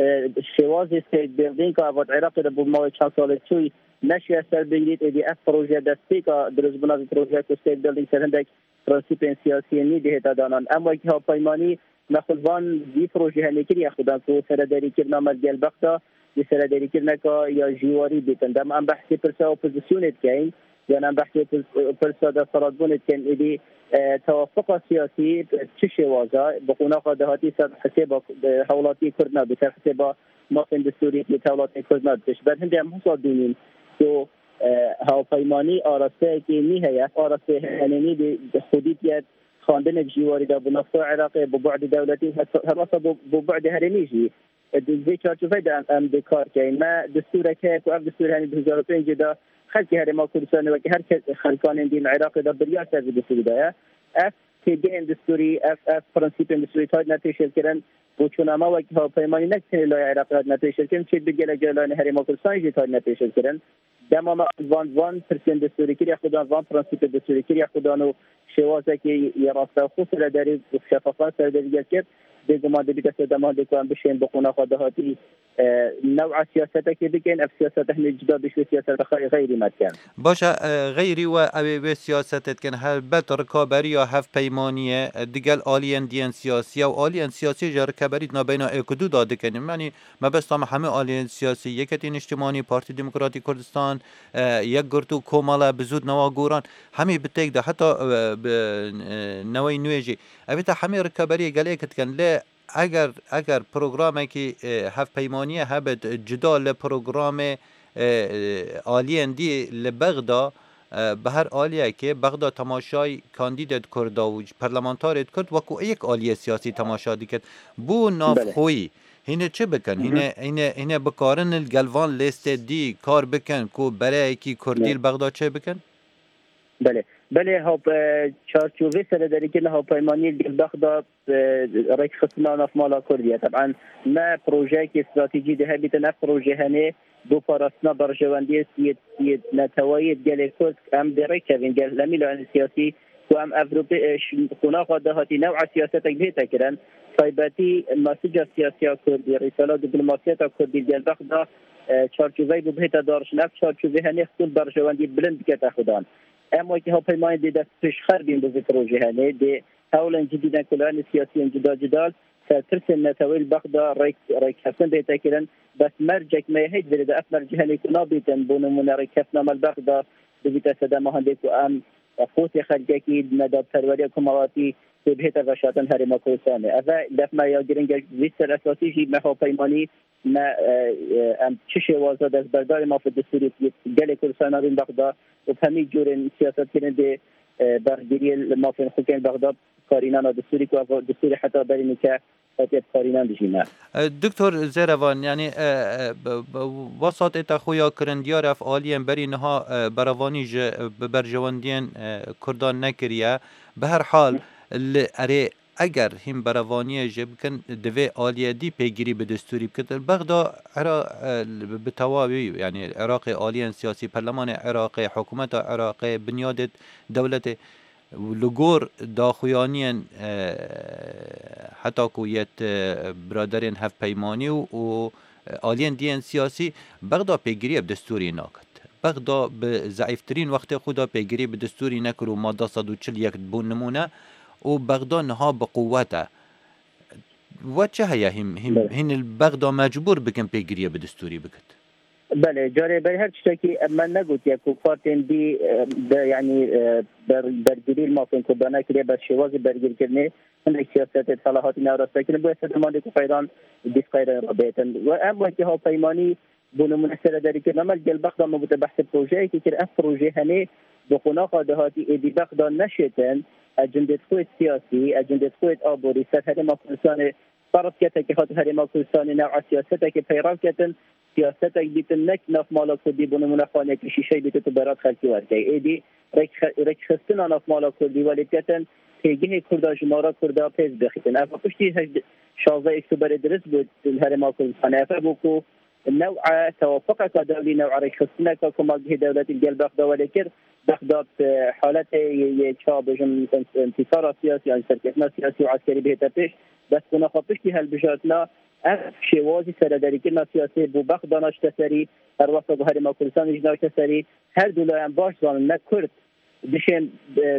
شواز استیت بیلدینگ که اواد عراق دا با ماه چند سال توی نشی اثر بگیرید ایدی اف پروژه دستی که درست بنابی پروژه که استیت بیلدینگ سرهندک پرنسیپ سیاسی نیده تا دانان اما که ها پایمانی مخلوان دی پروژه هنکری اخدان که سرداری کرنا مدگل بختا دی سرداری کرنا که یا جیواری بیتن دم ام بحثی پرسا اپوزیسیونت که یا ام بحثی پرسا دا سرادبونت که ایدی توافق سیاسی چه شوازه بقونا قادهاتی سر حساب حولاتی کردنا بسر حساب مافن دستوری که حولاتی کردنا بش بعد هنده هم حسادونیم که هاوپیمانی آراسته که نیهیه آراسته هنینی به خودیت خاندن جیواری دا بنفسه عراقی ببعد دولتی هر واسه ببعد هرمیجی زی چارچوبه دا ام دکار که ما دستوره که اف دستور هنی 2005 دا خلقی هرما کردستان و که هر خلقان دین عراق دا بریار سر دستوری دایا اف تیگه دستوری اف پرنسیپ دستوری تاید نتیشل کرن بوچوناما و که ها پیمانی نکتنی لای عراق نتیشل کرن چه بگل جلان هرما کردستان جی تاید نتیشل کرن دماما وان پرسنت دستوری کری خودان وان پرنسیپ دستوری کری خودانو شوازه که یه راسته خود سر داری شفافان سر داری گرد کرد دیگه ما دیگه سر دمان دیگه هم بشین بخونه خودهاتی نوع سیاسته که بگین اف سیاسته هنی جدا بشوی سیاسته غیری مدکن باشه غیری و اوی سیاستت کن هر بط رکابری یا هف پیمانیه دیگه آلین دیان سیاسی و آلین سیاسی جا رکابری نابینا اکدو داده کنیم یعنی ما بستم همه آلین سیاسی یکتین اجتماعی پارتی دموکراتی کردستان یک گرتو کومالا بزود نوا گوران همه بتیک ده حتی نوای نویجی اویتا همه رکابری گله کت کن لی اگر پروگرامی که هف پیمانیه هبت جدا لپروگرام آلین دی لبغدا به هر آلیه که بغدا تماشای کاندیدت کرد و پرلمانتارت کرد وکو یک آلیه سیاسی تماشا دیکت بو ناف خوی هینه چه بکن هینه بکارن الگلوان لیست دی کار بکن کو برای کی کردیل بغدا چه بکن بله ها چارچوبه سرداری که ها پیمانی بغداد رای خصوصا ناف مالا کردیه طبعا ما پروژه که استراتژی ده بیتن پروژه هنه دو پاراسنا برجواندی سیت نتوایید گل کرد ام درای کردن گل لمیلان سیاسی و ام اوروپی خناق دهاتی نوع سیاست بیت کردن طیباتی مسیج سیاسی کردی رساله دیپلماسیت کردی گل بغداد چارچوبه بیت دارش نف چارچوبه هنه خود برجواندی بلند که خودان اما که ها پیمان دیده پیش خربیم به پروژه هنه دی حالا جدیدن کلان سیاسی جدا ترسل نتویل بغداد رای کفتن بیت کردن بس مرجع ما هيد بريد أفمر جهني كنا بيتن بونمون ركفنا مال بغداد بيت سدا ما هنديك أم قوت خلقكي ندى تروية كمواتي بهت وشاتن هرما کوردستان اوا دفما یا گرنگ ویستر اساسی جی مها پیمانی ما ام چه وازه دست بردار ما في الدستور قال كردستان بين بغداد وفهمي جورن سياسات كنده برگیری ما في حكام بغداد قارنان دستوری کو دستوری حتی برای که خاطر قارنان بجینا دکتر زیروان یعنی وسط تخویا کرندیار افعالیم بری نها بروانی برجواندین کردان نکریه به هر حال اره اگر هم بروانی جب کن دوی آلیه دی پیگیری به دستوری بکتر بغدا به تواوی یعنی عراق آلیان سیاسی پرلمان عراق حکومت عراق بنیاد دولت لگور داخویانین حتی کویت برادرین هف پیمانی و آلیان دیان سیاسی بغدا پیگیری به دستوری ناکد بغدا به ضعیفترین وقت خدا پیگیری به دستوری نکر و ماده 141 بون نمونه و بغدا نها بقوته و چه هیا هن بغدا مجبور بکن پیگیری به دستوری بکد بله جاره برای هر چیزی من نگوت یا کوفارتن دی یعنی برگیری المافین کردانه که بر شواز برگیر کردنه من سیاست صلاحات ناراسته کنه باید استعمال کو پیران دیسقیر رابطن و اما که ها پیمانی بنمونه سر داری که نمال جل بغدا مبت بحث پروژه که اف پروژه هنه بخوناق دهاتی ایدی بغدا نشتن اجنده خود سیاسی اجنده خود آبوری سر هرما کردستان فرض کته که خاطر هرما کردستان نوع سیاسته که پیران کردن سیاست بیتن نک نف مالا کردی بنمونه خانه که شیشه بیت تو برات خلقی ورکی ایدی رک خستن نف مالا کردی ولی کتن تیگه کردا جمارا کردا پیز بخیتن افا پشتی 16 اکتبر درست بود هرما کردستان افا بوکو نوع توافق دولي نوع رخصنا كمالجه دولة الجل بغداد ولكن بغداد حالة يشابه انتصار سياسي يعني سركتنا سياسي وعسكري بهتفش بس كنا خطشتي هالبجاتنا شوازي سرداري كنا سياسي بو بغداد ناشتسري الوسط ظهر ما كردستان ناشتسري هر دولا باش زان نكرد بشين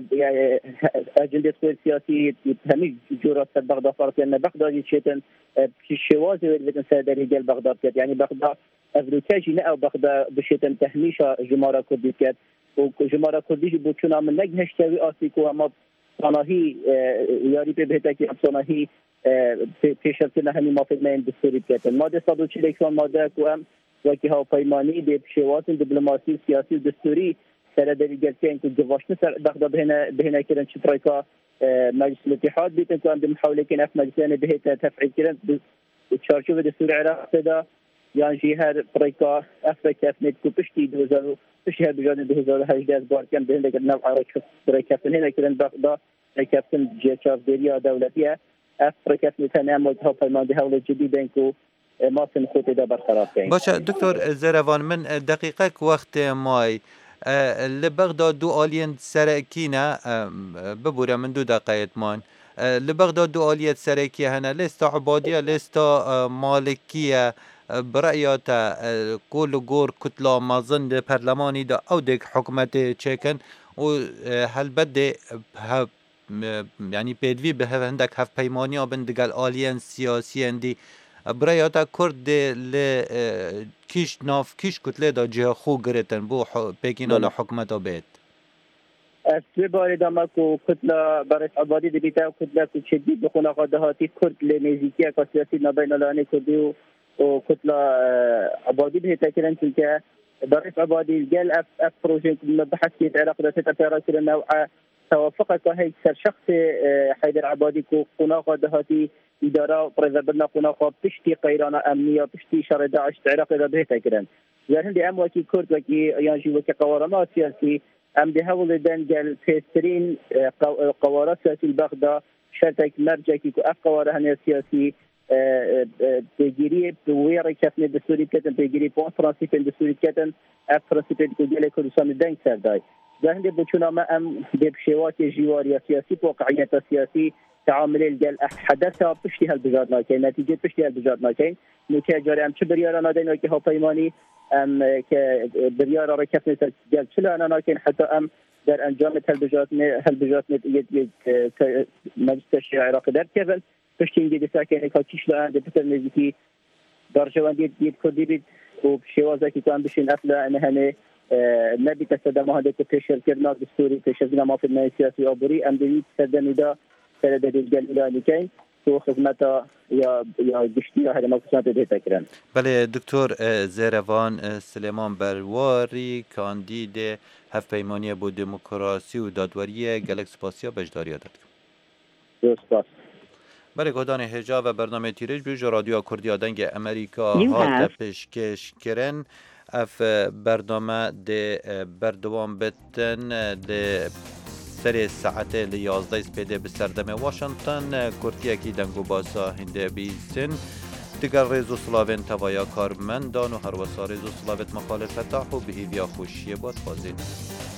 اجنده سياسي همي جورات بغداد فرق ان بغداد يشتن شوازي ولكن سرداري جل بغداد يعني بغداد افروتاجي نا بغداد بشتن تهميشا جمارا كردي كات وجمارا كردي بوچنا من نجهش تاوي اسيكو اما صناهي ياري بهتاكي صناهي پیشرفتنا همین مافدمین دستوری کردن ماده 141 ماده کوام وکی ها پیمانی به شواهد دیپلماسی سیاسی و دستوری سرداری گرتین که جواشن سر بغداد بهنا کردن شترکا مجلس الاتحاد بیتن که هم محاوله کن اف مجلسان بهت تفعیل کردن چارچوب دستور عراق صدا یعنی جهر پریکا افریقا افنید کو پشتی 2000 پشتی هر بجان 2018 از بار کم بهنده کردن نوع عراق پریکافتن هنا کردن بغداد پریکافتن جهچاف دریه دولتیه افریقا میتونه مجتمع پیمانده حول جدیدن که ما سن خود دا برقرار کنیم. باشه دکتر زیروان من دقیقه وقت مای لبغداد دو آلیت سرکینه ببوره من 2 دقیقه مان لبغداد دو آلیت سرکیه هنه لستا عبادیه لستا مالکیه برایات کل گور کتلا مازند پرلمانی دا او دیگ حکومت چکن و هل بده يعني بيدوي بهندك هف بيمانيا بندقال آليان سياسيين دي برایاتا کرد ل کیش ناف کیش کتله دا جه خو گرتن بو پیکینان حکمت بید از سوی باری داما کو کتله برای عبادی دی بیتا کتله کو شدید بخونه قادهاتی کرد لنزیکی اکا سیاسی نبین الانی کردی و کتله عبادی بهتا کرن که برای عبادی گل اف پروژه مبحث کیت عراق دا تتفیرا کرن نوعا توافقك هيك سر شخص حيدر عبادي كو قناقه دهاتي اداره بريزبلنا قناقه بشتي قيرانه امنيه بشتي شر داعش عراق اذا بهتا كرن يعني دي ام وكي كرد وكي يعني وكي قوارنا سياسي ام دي هول دن قال فيسترين قوارات سياسي بغداد شرطك مرجعي كو اف قواره هن سياسي بيجري بوير كفن دستوري كتن بيجري بون فرنسي دستوري كتن اف فرنسي كو ديال كردستان دنگ سرداي ذهني بچونا ما ام بشوات جواريه سياسي واقعيه سياسي تعامل الجل حدثها بشتي هالبجادنا كاين نتيجه بشتي هالبجادنا كاين متاجر ام بريار انا دينو كي هو بيماني ام بريار را كفن جل شلا انا كاين حتى ام در انجام هالبجادنا مجلس الشيعة العراقي در كيفن بشتي دي ساكن كاكيش لا عند بتر نزيكي درجه وندي دي كودي بيت وبشوازه كي كان بشين افلا انها نبي تصدم هذا كتشر كرنا دستوري تشرنا ما في السياسي أبوري أم دي تصدم إذا سرد دیگر ایرانی که تو خدمت یا گشتی یا هرما کسان دیده کرن. بله دکتر زیروان سلیمان برواری کاندید هفت پیمانی با دموکراسی و دادوری گلک سپاسیا بجداری داد. درست. بله گودان هجا و برنامه تیرج بیج رادیو کردی دنگ امریکا ها پیشکش کرن اف برنامه ده بردوام بتن ده سر ساعت 11 سپیده به سردم واشنطن کورتیا کی دنگو باسا هنده بیسن دیگر ریزو سلاوین توایا کارمندان و هر وسا ریزو سلاوت مخالفت و به هیویا خوشیه باد خوازین